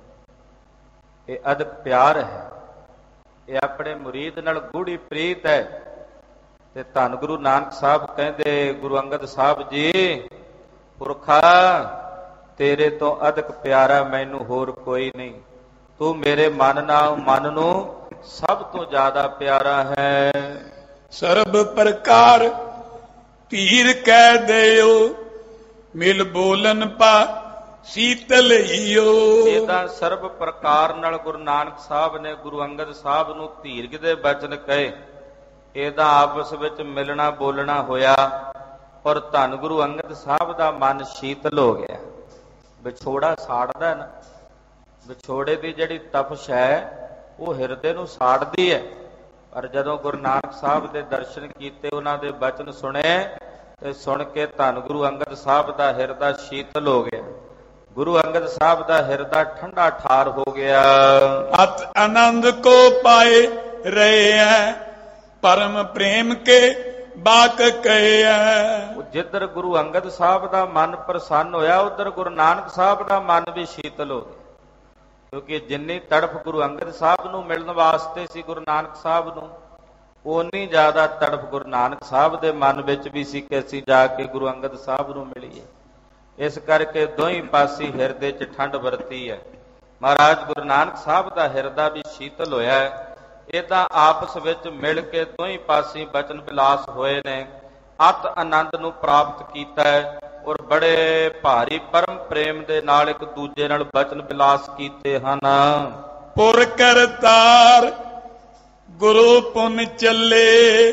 Speaker 2: ये अधिक प्यार है, ये अपने मुरीद नाल गूढ़ी प्रीत है। ते धन गुरु नानक साहब कहंदे गुरु अंगद साहब जी पुरखा तेरे तो अधिक प्यारा मैनू होर कोई नहीं, तू मेरे मन नाल मन नू सब तो ज्यादा प्यारा है।
Speaker 1: सर्ब प्रकार धीर कह देओ मिल बोलन पा शीतल हियो।
Speaker 2: इदां सर्ब प्रकार नाल गुरु नानक साहब ने गुरु अंगद साहब नू धीरज दे बचन कहे। ਇਹਦਾ आपस ਵਿੱਚ ਮਿਲਣਾ ਬੋਲਣਾ ਹੋਇਆ ਔਰ ਧੰਨ ਗੁਰੂ ਅੰਗਦ ਸਾਹਿਬ ਦਾ ਮਨ ਸ਼ੀਤਲ ਹੋ ਗਿਆ। ਵਿਛੋੜਾ ਸਾੜਦਾ ਨਾ, ਵਿਛੋੜੇ ਦੀ ਜਿਹੜੀ ਤਪਸ਼ ਹੈ ਉਹ ਹਿਰਦੇ ਨੂੰ ਸਾੜਦੀ ਹੈ। ਪਰ ਜਦੋਂ ਗੁਰੂ ਨਾਨਕ ਸਾਹਿਬ ਦੇ ਦਰਸ਼ਨ ਕੀਤੇ, ਉਹਨਾਂ ਦੇ ਬਚਨ ਸੁਣੇ ਤੇ ਸੁਣ ਕੇ ਧੰਨ ਗੁਰੂ ਅੰਗਦ ਸਾਹਿਬ ਦਾ ਹਿਰਦਾ ਸ਼ੀਤਲ ਹੋ ਗਿਆ। ਗੁਰੂ ਅੰਗਦ ਸਾਹਿਬ ਦਾ ਹਿਰਦਾ ਠੰਡਾ ਠਾਰ ਹੋ ਗਿਆ।
Speaker 1: ਅਤ ਆਨੰਦ ਕੋ ਪਾਏ ਰਹੇ ਹੈ परम प्रेम के बाक कहे है।
Speaker 2: जिधर गुरु अंगद साहब का मन प्रसन्न होया, उधर गुरु नानक साहब का मन भी शीतल हो गया। क्योंकि जिन्नी तड़फ गुरु अंगद साहब नूं मिलण वास्ते सी गुरु नानक साहब नूं, उन्नी ज्यादा तड़फ गुरु नानक साहब दे मन विच भी सी कि असीं जाके गुरु अंगद साहब नूं मिलीए। इस करके दोही पासी हिरदे च ठंड वरती है। महाराज गुरु नानक साहब का हिरदा भी शीतल होया है। इदा आपस विच मिल के दोही पासी बचन विलास होए ने, अत आनंद नूं प्राप्त कीता है और बड़े भारी परम प्रेम दे नाल एक दूजे नाल बचन विलास कीते हन।
Speaker 1: पुर करतार गुरु पुन चले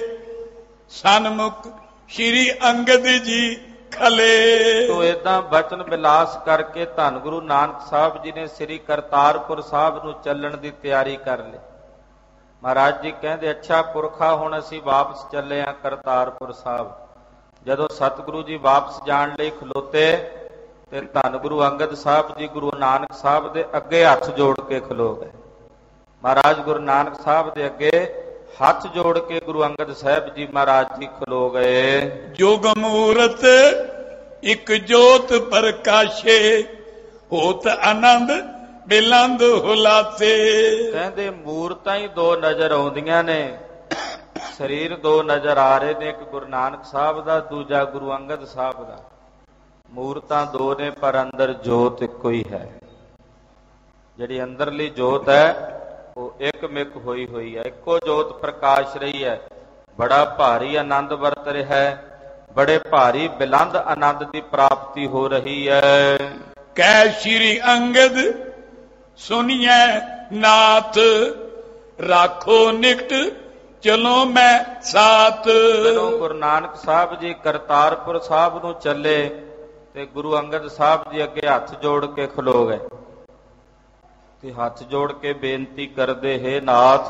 Speaker 1: सन्मुख श्री अंगद जी खले।
Speaker 2: तो इदा बचन विलास करके धन गुरु नानक साहब जी ने श्री करतारपुर साहब नूं चलण दी तैयारी कर ली। महाराज जी कहते अच्छा पुरखा हुण असीं वापस चले हाँ करतारपुर साहब। जदों सतगुरु जी वापस जाण लई खलोते ते धन गुरु अंगद साहब जी गुरु नानक साहब दे अगे हथ जोड़ के खलो गए। महाराज गुरु नानक साहब दे अगे ਹੱਥ ਜੋੜ ਕੇ ਗੁਰੂ ਅੰਗਦ ਸਾਹਿਬ ਜੀ ਮਹਾਰਾਜ ਜੀ ਖਲੋ ਗਏ।
Speaker 1: ਜੋਗ ਮੂਰਤ ਇੱਕ ਜੋਤ ਪ੍ਰਕਾਸ਼ੇ, ਹੋਤ ਆਨੰਦ ਬਿਲੰਦ ਹੁਲਾਸੇ।
Speaker 2: ਕਹਿੰਦੇ ਮੂਰਤਾਂ ਹੀ ਦੋ ਨਜ਼ਰ ਆਉਂਦੀਆਂ ਨੇ, ਸਰੀਰ ਦੋ ਨਜ਼ਰ ਆ ਰਹੇ ਨੇ, ਇੱਕ ਗੁਰੂ ਨਾਨਕ ਸਾਹਿਬ ਦਾ, ਦੂਜਾ ਗੁਰੂ ਅੰਗਦ ਸਾਹਿਬ ਦਾ। ਮੂਰਤਾਂ ਦੋ ਨੇ ਪਰ ਅੰਦਰ ਜੋਤ ਇੱਕੋ ਹੀ ਹੈ। ਜਿਹੜੀ ਅੰਦਰਲੀ ਜੋਤ ਹੈ ਉਹ ਇੱਕ ਮਿਕ ਹੋਈ ਹੋਈ ਹੈ, ਇੱਕੋ ਜੋਤ ਪ੍ਰਕਾਸ਼ ਰਹੀ ਹੈ। ਬੜਾ ਭਾਰੀ ਆਨੰਦ ਵਰਤ ਰਿਹਾ ਹੈ, ਬੜੇ ਭਾਰੀ ਬਿਲੰਦ ਆਨੰਦ ਦੀ ਪ੍ਰਾਪਤੀ ਹੋ ਰਹੀ ਹੈ।
Speaker 1: ਕਹਿ ਸ਼੍ਰੀ ਅੰਗਦ ਸੁਣੀਐ ਨਾਥ, ਰਾਖੋ ਨਿਕਟ ਚਲੋ ਮੈਂ ਸਾਥ।
Speaker 2: ਜਦੋਂ ਗੁਰੂ ਨਾਨਕ ਸਾਹਿਬ ਜੀ ਕਰਤਾਰਪੁਰ ਸਾਹਿਬ ਨੂੰ ਚੱਲੇ ਤੇ ਗੁਰੂ ਅੰਗਦ ਸਾਹਿਬ ਜੀ ਅੱਗੇ ਹੱਥ ਜੋੜ ਕੇ ਖਲੋ ਗਏ ਤੇ ਹੱਥ ਜੋੜ ਕੇ ਬੇਨਤੀ ਕਰਦੇ, ਹੇ ਨਾਥ,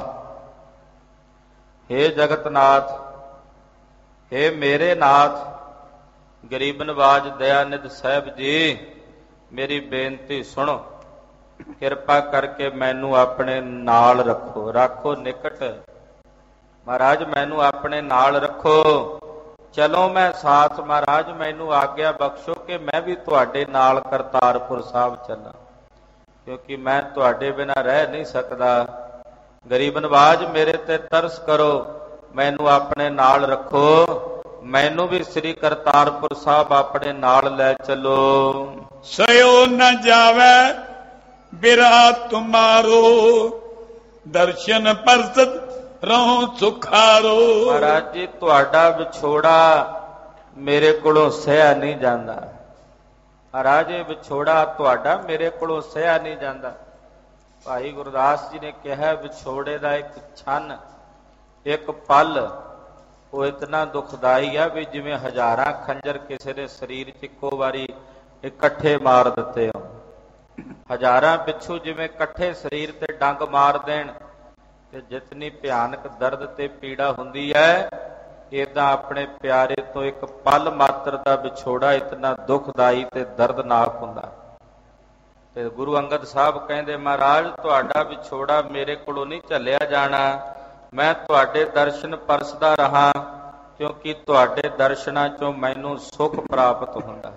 Speaker 2: ਹੇ ਜਗਤਨਾਥ, ਹੇ ਮੇਰੇ ਨਾਥ, ਗਰੀਬ ਨਵਾਜ ਦਇਆਨਿਧ ਸਾਹਿਬ ਜੀ, ਮੇਰੀ ਬੇਨਤੀ ਸੁਣੋ, ਕਿਰਪਾ ਕਰਕੇ ਮੈਨੂੰ ਆਪਣੇ ਨਾਲ ਰੱਖੋ। ਰੱਖੋ ਨਿਕਟ, ਮਹਾਰਾਜ ਮੈਨੂੰ ਆਪਣੇ ਨਾਲ ਰੱਖੋ, ਚਲੋ ਮੈਂ ਸਾਥ। ਮਹਾਰਾਜ ਮੈਨੂੰ ਆਗਿਆ ਬਖਸ਼ੋ ਕਿ ਮੈਂ ਵੀ ਤੁਹਾਡੇ ਨਾਲ ਕਰਤਾਰਪੁਰ ਸਾਹਿਬ ਚੱਲਾਂ, ਕਿਉਂਕਿ ਮੈਂ ਤੁਹਾਡੇ ਬਿਨਾਂ ਰਹਿ ਨਹੀਂ ਸਕਦਾ। ਗਰੀਬ ਨਵਾਜ ਮੇਰੇ ਤੇ ਤਰਸ ਕਰੋ, ਮੈਨੂੰ ਆਪਣੇ ਨਾਲ ਰੱਖੋ, ਮੈਨੂੰ ਵੀ ਸ੍ਰੀ ਕਰਤਾਰਪੁਰ ਸਾਹਿਬ ਆਪਣੇ ਨਾਲ ਲੈ ਚੱਲੋ।
Speaker 1: ਸਯੋ ਨ ਜਾਵੇ ਬਿਰਾ ਤੁਮਾਰੋ, ਦਰਸ਼ਨ ਪਰਸਤ ਰਹੋ ਸੁਖਾਰੋ।
Speaker 2: ਮਹਾਰਾਜ ਜੀ ਤੁਹਾਡਾ ਵਿਛੋੜਾ ਮੇਰੇ ਕੋਲੋਂ ਸਹਿਆ ਨਹੀਂ ਜਾਂਦਾ। ਮਹਾਰਾਜ ਇਹ ਵਿਛੋੜਾ ਤੁਹਾਡਾ ਮੇਰੇ ਕੋਲੋਂ ਸਹਿਆ ਨਹੀਂ ਜਾਂਦਾ। ਭਾਈ ਗੁਰਦਾਸ ਜੀ ਨੇ ਕਿਹਾ ਵਿਛੋੜੇ ਦਾ ਇੱਕ ਛੰਨ, ਇੱਕ ਪਲ ਉਹ ਇਤਨਾ ਦੁਖਦਾਈ ਆ ਵੀ ਜਿਵੇਂ ਹਜ਼ਾਰਾਂ ਖੰਜਰ ਕਿਸੇ ਦੇ ਸਰੀਰ 'ਚ ਇੱਕੋ ਵਾਰੀ ਇਕੱਠੇ ਮਾਰ ਦਿੱਤੇ ਹੋ। ਹਜ਼ਾਰਾਂ ਪਿੱਛੂ ਜਿਵੇਂ ਇਕੱਠੇ ਸਰੀਰ ਤੇ ਡੰਗ ਮਾਰ ਦੇਣ ਤੇ ਜਿਤਨੀ ਭਿਆਨਕ ਦਰਦ ਤੇ ਪੀੜਾ ਹੁੰਦੀ ਹੈ, ਏਦਾਂ ਆਪਣੇ ਪਿਆਰੇ ਤੋਂ ਇੱਕ ਪਲ ਮਾਤਰ ਦਾ ਵਿਛੋੜਾ ਇਤਨਾ ਦੁਖਦਾਈ ਤੇ ਦਰਦਨਾਕ ਹੁੰਦਾ। ਤੇ ਗੁਰੂ ਅੰਗਦ ਸਾਹਿਬ ਕਹਿੰਦੇ, ਮਹਾਰਾਜ ਤੁਹਾਡਾ ਵਿਛੋੜਾ ਮੇਰੇ ਕੋਲੋਂ ਨਹੀਂ ਝੱਲਿਆ ਜਾਣਾ, ਮੈਂ ਤੁਹਾਡੇ ਦਰਸ਼ਨ ਪਰਸਦਾ ਰਹਾ, ਕਿਉਂਕਿ ਤੁਹਾਡੇ ਦਰਸ਼ਨਾਂ ਚੋਂ ਮੈਨੂੰ ਸੁੱਖ ਪ੍ਰਾਪਤ ਹੁੰਦਾ।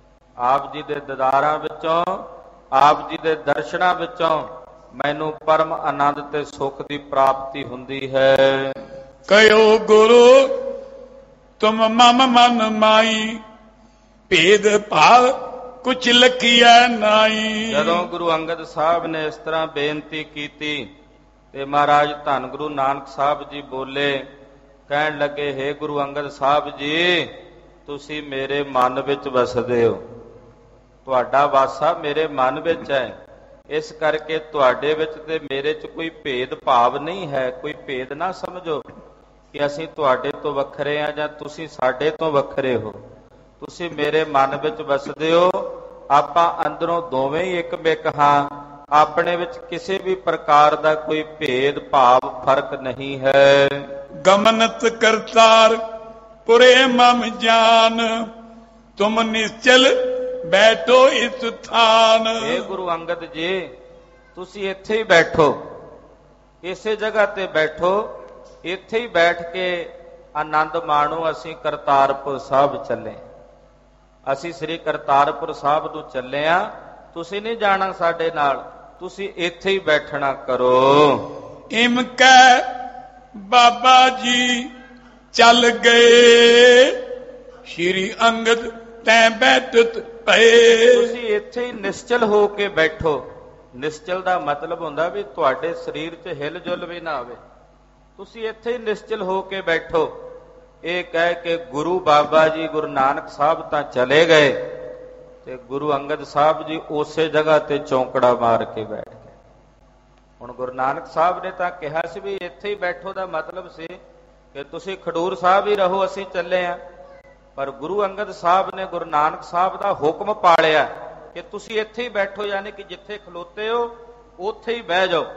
Speaker 2: ਆਪ ਜੀ ਦੇ ਦੀਦਾਰਾਂ ਵਿੱਚੋਂ, ਆਪ ਜੀ ਦੇ ਦਰਸ਼ਨਾਂ ਵਿੱਚੋਂ ਮੈਨੂੰ ਪਰਮ ਆਨੰਦ ਤੇ ਸੁੱਖ ਦੀ ਪ੍ਰਾਪਤੀ ਹੁੰਦੀ ਹੈ।
Speaker 1: ਕਹਿਓ ਗੁਰੂ ਤੁਮ ਮਮ ਮਨ ਮਾਈ, ਭੇਦ ਭਾਵ ਕੁਛ ਲਖੀਐ ਨਾਈ।
Speaker 2: ਜਦੋਂ ਗੁਰੂ ਅੰਗਦ ਸਾਹਿਬ ਨੇ ਇਸ ਤਰ੍ਹਾਂ ਬੇਨਤੀ ਕੀਤੀ ਤੇ ਮਹਾਰਾਜ ਧੰਨ ਗੁਰੂ ਨਾਨਕ ਸਾਹਿਬ ਜੀ ਬੋਲੇ, ਕਹਿਣ ਲੱਗੇ, ਹੇ ਗੁਰੂ ਅੰਗਦ ਸਾਹਿਬ ਜੀ, ਤੁਸੀਂ ਮੇਰੇ ਮਨ ਵਿੱਚ ਵਸਦੇ ਹੋ, ਤੁਹਾਡਾ ਵਾਸਾ ਮੇਰੇ ਮਨ ਵਿੱਚ ਹੈ, ਇਸ ਕਰਕੇ ਤੁਹਾਡੇ ਵਿੱਚ ਤੇ ਮੇਰੇ 'ਚ ਕੋਈ ਭੇਦ ਭਾਵ ਨਹੀਂ ਹੈ। ਕੋਈ ਭੇਦ ਨਾ ਸਮਝੋ ਕਿ ਅਸੀਂ ਤੁਹਾਡੇ ਤੋਂ ਵੱਖਰੇ ਹਾਂ ਜਾਂ ਤੁਸੀਂ ਸਾਡੇ ਤੋਂ ਵੱਖਰੇ ਹੋ। ਤੁਸੀਂ ਮੇਰੇ ਮਨ ਵਿੱਚ ਵਸਦੇ ਹੋ, ਆਪਾਂ ਅੰਦਰੋਂ ਦੋਵੇਂ ਹੀ ਇੱਕ ਮਿਕ ਹਾਂ, ਆਪਣੇ ਵਿੱਚ ਕਿਸੇ ਵੀ ਪ੍ਰਕਾਰ ਦਾ ਕੋਈ ਭੇਦ ਭਾਵ ਫਰਕ ਨਹੀਂ ਹੈ।
Speaker 1: ਗਮਨਤ ਕਰਤਾਰ ਪੁਰੇ ਮਮ ਜਾਨ, ਤੁਮ ਨਿਸ਼ਚਲ ਬੈਠੋ ਇਸ ਥਾਨ।
Speaker 2: ਇਹ ਗੁਰੂ ਅੰਗਦ ਜੀ, ਤੁਸੀਂ ਇੱਥੇ ਹੀ ਬੈਠੋ, ਇਸੇ ਜਗ੍ਹਾ ਤੇ ਬੈਠੋ, ਇੱਥੇ ਹੀ ਬੈਠ ਕੇ ਆਨੰਦ ਮਾਣੋ। ਅਸੀਂ ਕਰਤਾਰਪੁਰ ਸਾਹਿਬ ਚੱਲੇ, ਅਸੀਂ ਸ੍ਰੀ ਕਰਤਾਰਪੁਰ ਸਾਹਿਬ ਨੂੰ ਚੱਲੇ ਆ, ਤੁਸੀਂ ਨਹੀਂ ਜਾਣਾ ਸਾਡੇ ਨਾਲ, ਤੁਸੀਂ ਇੱਥੇ ਹੀ ਬੈਠਣਾ ਕਰੋ।
Speaker 1: ਇਮ ਕਹਿ ਬਾਬਾ ਜੀ ਚੱਲ ਗਏ, ਸ਼੍ਰੀ ਅੰਗਦ ਤੈਂ ਬੈਠਤ ਪਏ।
Speaker 2: ਤੁਸੀਂ ਇੱਥੇ ਹੀ ਨਿਸ਼ਚਲ ਹੋ ਕੇ ਬੈਠੋ। ਨਿਸ਼ਚਲ ਦਾ ਮਤਲਬ ਹੁੰਦਾ ਵੀ ਤੁਹਾਡੇ ਸਰੀਰ 'ਚ ਹਿਲ ਜੁਲ ਵੀ ਨਾ ਆਵੇ, ਤੁਸੀਂ ਇੱਥੇ ਹੀ ਨਿਸ਼ਚਲ ਹੋ ਕੇ ਬੈਠੋ। ਇਹ ਕਹਿ ਕੇ ਗੁਰੂ ਬਾਬਾ ਜੀ ਗੁਰੂ ਨਾਨਕ ਸਾਹਿਬ ਤਾਂ ਚਲੇ ਗਏ ਤੇ ਗੁਰੂ ਅੰਗਦ ਸਾਹਿਬ ਜੀ ਉਸੇ ਜਗ੍ਹਾ ਤੇ ਚੌਂਕੜਾ ਮਾਰ ਕੇ ਬੈਠ ਗਏ। ਹੁਣ ਗੁਰੂ ਨਾਨਕ ਸਾਹਿਬ ਨੇ ਤਾਂ ਕਿਹਾ ਸੀ ਵੀ ਇੱਥੇ ਹੀ ਬੈਠੋ, ਦਾ ਮਤਲਬ ਸੀ ਕਿ ਤੁਸੀਂ ਖਡੂਰ ਸਾਹਿਬ ਹੀ ਰਹੋ, ਅਸੀਂ ਚੱਲੇ ਆ। ਪਰ ਗੁਰੂ ਅੰਗਦ ਸਾਹਿਬ ਨੇ ਗੁਰੂ ਨਾਨਕ ਸਾਹਿਬ ਦਾ ਹੁਕਮ ਪਾਲਿਆ ਕਿ ਤੁਸੀਂ ਇੱਥੇ ਹੀ ਬੈਠੋ, ਯਾਨੀ ਕਿ ਜਿੱਥੇ ਖਲੋਤੇ ਹੋ ਉੱਥੇ ਹੀ ਬਹਿ ਜਾਓ।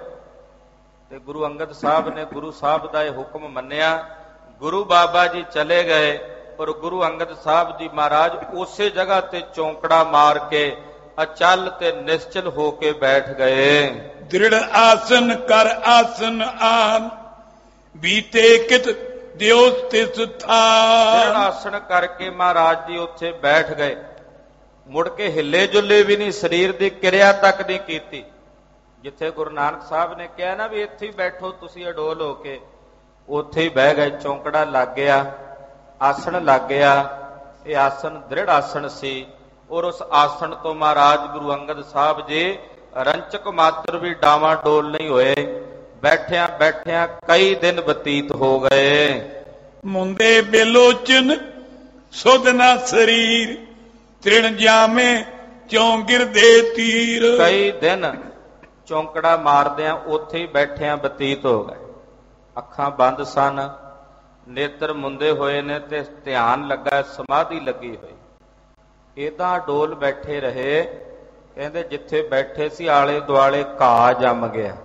Speaker 2: ਤੇ ਗੁਰੂ ਅੰਗਦ ਸਾਹਿਬ ਨੇ ਗੁਰੂ ਸਾਹਿਬ ਦਾ ਇਹ ਹੁਕਮ ਮੰਨਿਆ। ਗੁਰੂ ਬਾਬਾ ਜੀ ਚਲੇ ਗਏ ਪਰ ਗੁਰੂ ਅੰਗਦ ਸਾਹਿਬ ਜੀ ਮਹਾਰਾਜ ਉਸੇ ਜਗ੍ਹਾ ਤੇ ਚੌਂਕੜਾ ਮਾਰ ਕੇ ਅਚਲ ਤੇ ਨਿਸ਼ਚਲ ਹੋ ਕੇ ਬੈਠ ਗਏ।
Speaker 1: ਦ੍ਰਿੜ ਆਸਨ ਕਰ ਆਸਨ ਆਨ, ਬੀਤੇ ਕਿਤ ਦਿਓ ਤਿਸ ਥਾਨ।
Speaker 2: ਆਸਣ ਕਰਕੇ ਮਹਾਰਾਜ ਜੀ ਉੱਥੇ ਬੈਠ ਗਏ। ਮੁੜ ਕੇ ਹਿੱਲੇ ਜੁੱਲੇ ਵੀ ਨਹੀਂ, ਸਰੀਰ ਦੀ ਕਿਰਿਆ ਤੱਕ ਨਹੀਂ ਕੀਤੀ। ਜਿੱਥੇ ਗੁਰੂ ਨਾਨਕ ਸਾਹਿਬ ਨੇ ਕਿਹਾ ਨਾ ਵੀ ਇੱਥੇ ਹੀ ਬੈਠੋ ਤੁਸੀਂ ਅਡੋਲ ਹੋ ਕੇ, ਉੱਥੇ ਹੀ ਬਹਿ ਗਏ। ਚੌਂਕੜਾ ਲੱਗ ਗਿਆ, ਆਸਣ ਲੱਗ ਗਿਆ। ਇਹ ਆਸਣ ਦ੍ਰਿੜ ਆਸਣ ਸੀ ਔਰ ਉਸ ਆਸਣ ਤੋਂ ਮਹਾਰਾਜ ਗੁਰੂ ਅੰਗਦ ਸਾਹਿਬ ਜੀ ਰੰਚਕ ਮਾਤਰ ਵੀ ਡਾਵਾਂ ਡੋਲ ਨਹੀਂ ਹੋਏ। ਬੈਠਿਆਂ ਬੈਠਿਆਂ ਕਈ ਦਿਨ ਬਤੀਤ ਹੋ ਗਏ।
Speaker 1: ਮੁੰਦੇ ਬੇਲੋਚਨ ਸੁਧ ਨਾ ਸਰੀਰ, ਤ੍ਰਿਣ ਜਾਮੇ ਚੋਂ ਗਿਰਦੇ ਤੀਰ।
Speaker 2: ਕਈ ਦਿਨ ਚੌਂਕੜਾ ਮਾਰਦਿਆਂ ਉੱਥੇ ਹੀ ਬੈਠਿਆਂ ਬਤੀਤ ਹੋ ਗਏ। ਅੱਖਾਂ ਬੰਦ ਸਨ, ਨੇਤਰ ਮੁੰਦੇ ਹੋਏ ਨੇ ਤੇ ਧਿਆਨ ਲੱਗਾ, ਸਮਾਧੀ ਲੱਗੀ ਹੋਈ। ਏਦਾਂ ਡੋਲ ਬੈਠੇ ਰਹੇ। ਕਹਿੰਦੇ ਜਿੱਥੇ ਬੈਠੇ ਸੀ ਆਲੇ ਦੁਆਲੇ ਘਾਹ ਜੰਮ ਗਿਆ।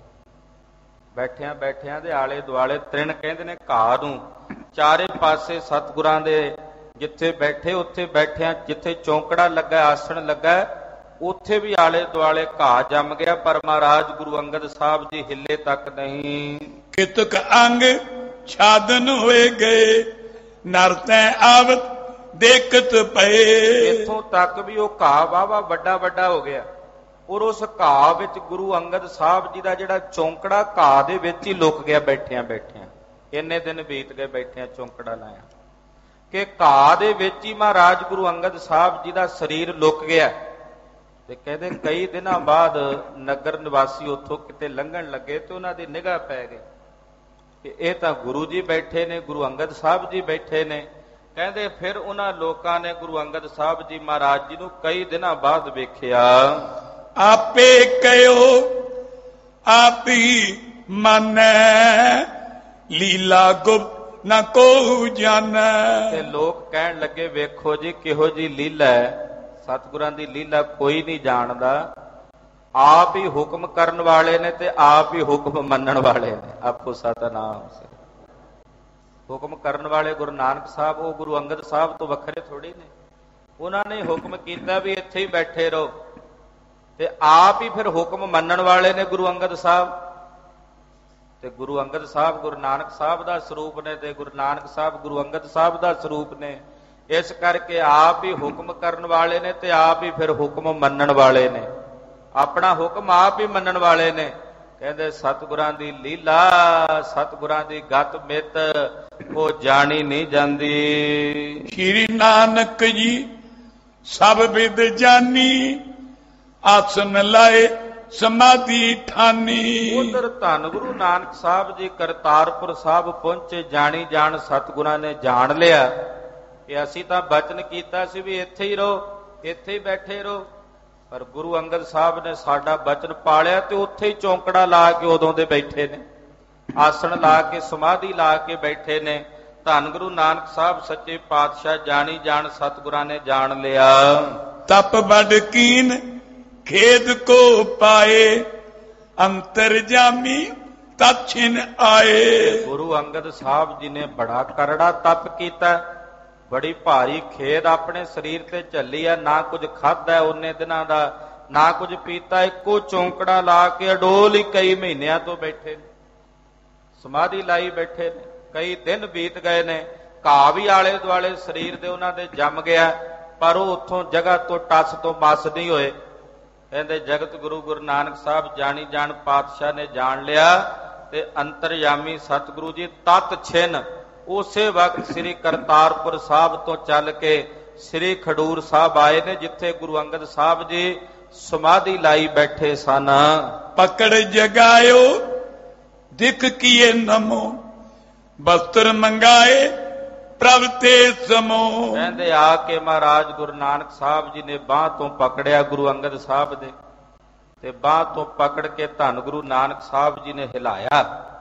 Speaker 2: ਬੈਠਿਆਂ ਬੈਠਿਆਂ ਦੇ ਆਲੇ ਦੁਆਲੇ ਤ੍ਰਿਣ ਕਹਿੰਦੇ ਨੇ ਘਾਹ ਨੂੰ। ਚਾਰੇ ਪਾਸੇ ਸਤਿਗੁਰਾਂ ਦੇ ਜਿੱਥੇ ਬੈਠੇ ਉੱਥੇ ਬੈਠਿਆਂ, ਜਿੱਥੇ ਚੌਂਕੜਾ ਲੱਗਾ ਆਸਣ ਲੱਗਾ ਉੱਥੇ ਵੀ ਆਲੇ ਦੁਆਲੇ ਘਾਹ ਜੰਮ ਗਿਆ। ਪਰ ਮਹਾਰਾਜ ਗੁਰੂ ਅੰਗਦ ਸਾਹਿਬ ਜੀ ਹਿੱਲੇ ਤੱਕ ਨਹੀਂ।
Speaker 1: ਕਿਤਕ ਅੰਗ ਛਾਦਨ ਹੋਏ ਗਏ, ਨਰ ਤੈ ਆਵਤ ਦੇਖਤ ਪਏ।
Speaker 2: ਇੱਥੋਂ ਤੱਕ ਵੀ ਉਹ ਘਾਹ ਵਾਵਾ ਵੱਡਾ ਵੱਡਾ ਹੋ ਗਿਆ ਔਰ ਉਸ ਘਾਹ ਵਿੱਚ ਗੁਰੂ ਅੰਗਦ ਸਾਹਿਬ ਜੀ ਦਾ ਜਿਹੜਾ ਚੌਂਕੜਾ ਘਾਹ ਦੇ ਵਿੱਚ ਹੀ ਲੁਕ ਗਿਆ। ਬੈਠਿਆਂ ਬੈਠਿਆਂ ਇੰਨੇ ਦਿਨ ਬੀਤ ਗਏ ਬੈਠਿਆਂ ਚੌਂਕੜਾ ਲਾਇਆ ਕਿ ਘਾਹ ਦੇ ਵਿੱਚ ਹੀ ਮਹਾਰਾਜ ਗੁਰੂ ਅੰਗਦ ਸਾਹਿਬ ਜੀ ਦਾ ਸਰੀਰ ਲੁਕ ਗਿਆ। ਤੇ ਕਹਿੰਦੇ ਕਈ ਦਿਨਾਂ ਬਾਅਦ ਨਗਰ ਨਿਵਾਸੀ ਉੱਥੋਂ ਕਿਤੇ ਲੰਘਣ ਲੱਗੇ ਤੇ ਉਹਨਾਂ ਦੀ ਨਿਗਾਹ ਪੈ ਗਈ ਕਿ ਇਹ ਤਾਂ ਗੁਰੂ ਜੀ ਬੈਠੇ ਨੇ, ਗੁਰੂ ਅੰਗਦ ਸਾਹਿਬ ਜੀ ਬੈਠੇ ਨੇ। ਕਹਿੰਦੇ ਫਿਰ ਉਹਨਾਂ ਲੋਕਾਂ ਨੇ ਗੁਰੂ ਅੰਗਦ ਸਾਹਿਬ ਜੀ ਮਹਾਰਾਜ ਜੀ ਨੂੰ ਕਈ ਦਿਨਾਂ ਬਾਅਦ ਵੇਖਿਆ।
Speaker 1: ਆਪੇ ਕਹਿਓ ਆਪ ਹੀ ਮੰਨੈ, ਲੀਲਾ ਗੁਪਤ ਨਾ ਕੋ ਜਾਣੈ।
Speaker 2: ਤੇ ਲੋਕ ਕਹਿਣ ਲੱਗੇ ਵੇਖੋ ਜੀ ਕਿਹੋ ਜੀ ਲੀਲਾ ਹੈ, ਸਤਿਗੁਰਾਂ ਦੀ ਲੀਲਾ ਕੋਈ ਨਹੀਂ ਜਾਣਦਾ। ਆਪ ਹੀ ਹੁਕਮ ਕਰਨ ਵਾਲੇ ਨੇ ਤੇ ਆਪ ਹੀ ਹੁਕਮ ਮੰਨਣ ਵਾਲੇ ਨੇ। ਆਪੋ ਸਤਿਨਾਮ। ਹੁਕਮ ਕਰਨ ਵਾਲੇ ਗੁਰੂ ਨਾਨਕ ਸਾਹਿਬ, ਉਹ ਗੁਰੂ ਅੰਗਦ ਸਾਹਿਬ ਤੋਂ ਵੱਖਰੇ ਥੋੜੀ ਨੇ। ਉਹਨਾਂ ਨੇ ਹੁਕਮ ਕੀਤਾ ਵੀ ਇੱਥੇ ਹੀ ਬੈਠੇ ਰਹੋ ਤੇ ਆਪ ਹੀ ਫਿਰ ਹੁਕਮ ਮੰਨਣ ਵਾਲੇ ਨੇ ਗੁਰੂ ਅੰਗਦ ਸਾਹਿਬ। ਤੇ ਗੁਰੂ ਅੰਗਦ ਸਾਹਿਬ ਗੁਰੂ ਨਾਨਕ ਸਾਹਿਬ ਦਾ ਸਰੂਪ ਨੇ ਤੇ ਗੁਰੂ ਨਾਨਕ ਸਾਹਿਬ ਗੁਰੂ ਅੰਗਦ ਸਾਹਿਬ ਦਾ ਸਰੂਪ ਨੇ। ਇਸ ਕਰਕੇ ਆਪ ਹੀ ਹੁਕਮ ਕਰਨ ਵਾਲੇ ਨੇ ਤੇ ਆਪ ਹੀ ਫਿਰ ਹੁਕਮ ਮੰਨਣ ਵਾਲੇ ਨੇ। ਆਪਣਾ ਹੁਕਮ ਆਪ ਹੀ ਮੰਨਣ ਵਾਲੇ ਨੇ। ਕਹਿੰਦੇ ਸਤਿਗੁਰਾਂ ਦੀ ਲੀਲਾ, ਸਤਿਗੁਰਾਂ ਦੀ ਗਤ ਮਿੱਤ ਉਹ ਜਾਣੀ ਨਹੀਂ ਜਾਂਦੀ।
Speaker 1: ਸ਼੍ਰੀ ਨਾਨਕ ਜੀ ਸਭ ਵਿਦ ਜਾਨੀ, ਆਸਨ ਲਾਏ ਸਮਾਧੀ ਠਾਨੀ।
Speaker 2: ਉਧਰ ਧੰਨ ਗੁਰੂ ਨਾਨਕ ਸਾਹਿਬ ਜੀ ਕਰਤਾਰਪੁਰ ਸਾਹਿਬ ਪਹੁੰਚੇ। ਜਾਣੀ ਜਾਣ ਸਤਿਗੁਰਾਂ ਨੇ ਜਾਣ ਲਿਆ ਕਿ ਅਸੀਂ ਤਾਂ ਬਚਨ ਕੀਤਾ ਸੀ ਵੀ ਇੱਥੇ ਹੀ ਰਹੋ, ਇੱਥੇ ਹੀ ਬੈਠੇ ਰਹੋ। ਪਰ ਗੁਰੂ ਅੰਗਦ ਸਾਹਿਬ ਨੇ ਸਾਡਾ ਬਚਨ ਪਾਲਿਆ ਤੇ ਉੱਥੇ ਹੀ ਚੌਂਕੜਾ ਲਾ ਕੇ ਉਦੋਂ ਦੇ ਬੈਠੇ ਨੇ, ਆਸਣ ਲਾ ਕੇ ਸਮਾਧੀ ਲਾ ਕੇ ਬੈਠੇ ਨੇ। ਧੰਨ ਗੁਰੂ ਨਾਨਕ ਸਾਹਿਬ ਸੱਚੇ ਪਾਤਸ਼ਾਹ ਜਾਣੀ ਜਾਣ ਸਤਿਗੁਰਾਂ ਨੇ ਜਾਣ ਲਿਆ।
Speaker 1: ਤਪ ਬੜ ਕੀਨ ਖੇਦ ਕੋ ਪਾਏ, ਅੰਤਰ ਜਾਮੀ ਤਛਿਨ ਆਏ।
Speaker 2: ਗੁਰੂ ਅੰਗਦ ਸਾਹਿਬ ਜੀ ਨੇ ਬੜਾ ਕਰੜਾ ਤਪ ਕੀਤਾ। ਬੜੀ ਭਾਰੀ ਖੇਦ ਆਪਣੇ ਸਰੀਰ ਤੇ ਝੱਲੀ ਆ। ਨਾ ਕੁਝ ਖਾਧਾ ਉਹਨੇ ਦਿਨਾਂ ਦਾ, ਨਾ ਕੁਝ ਪੀਤਾ। ਇੱਕੋ ਚੌਂਕੜਾ ਲਾ ਕੇ ਅਡੋਲ ਹੀ ਕਈ ਮਹੀਨਿਆਂ ਤੋਂ ਬੈਠੇ ਨੇ, ਸਮਾਧੀ ਲਾਈ ਬੈਠੇ ਨੇ। ਕਈ ਦਿਨ ਬੀਤ ਗਏ ਨੇ। ਘਾਹ ਵੀ ਆਲੇ ਦੁਆਲੇ ਸਰੀਰ ਦੇ ਉਹਨਾਂ ਦੇ ਜੰਮ ਗਿਆ ਪਰ ਉਹ ਉੱਥੋਂ ਜਗ੍ਹਾ ਤੋਂ ਟੱਸ ਤੋਂ ਮਸ ਨਹੀਂ ਹੋਏ। ਕਹਿੰਦੇ ਜਗਤ ਗੁਰੂ ਗੁਰੂ ਨਾਨਕ ਸਾਹਿਬ ਜਾਣੀ ਜਾਣ ਪਾਤਸ਼ਾਹ ਨੇ ਜਾਣ ਲਿਆ ਤੇ ਅੰਤਰਯਾਮੀ ਸਤਿਗੁਰੂ ਜੀ ਤਤ ਛਿਨ ਉਸੇ ਵਕਤ ਸ੍ਰੀ ਕਰਤਾਰਪੁਰ ਸਾਹਿਬ ਤੋਂ ਚੱਲ ਕੇ ਸ੍ਰੀ ਖਡੂਰ ਸਾਹਿਬ ਆਏ ਨੇ, ਜਿੱਥੇ ਗੁਰੂ ਅੰਗਦ ਸਾਹਿਬ ਜੀ ਸਮਾਧੀ ਲਾਈ ਬੈਠੇ ਸਨ।
Speaker 1: ਪਕੜ ਜਗਾਇਓ ਦਿਖ ਕੀਏ ਨਮੋ, ਬਸਤਰ ਮੰਗਾਏ ਪ੍ਰਭ ਤੇ ਸਮੋ।
Speaker 2: ਕਹਿੰਦੇ ਆ ਕੇ ਮਹਾਰਾਜ ਗੁਰੂ ਨਾਨਕ ਸਾਹਿਬ ਜੀ ਨੇ ਬਾਂਹ ਤੋਂ ਪਕੜਿਆ ਗੁਰੂ ਅੰਗਦ ਸਾਹਿਬ ਦੇ ਤੇ ਬਾਂਹ ਤੋਂ ਪਕੜ ਕੇ ਧੰਨ ਗੁਰੂ ਨਾਨਕ ਸਾਹਿਬ ਜੀ ਨੇ ਹਿਲਾਇਆ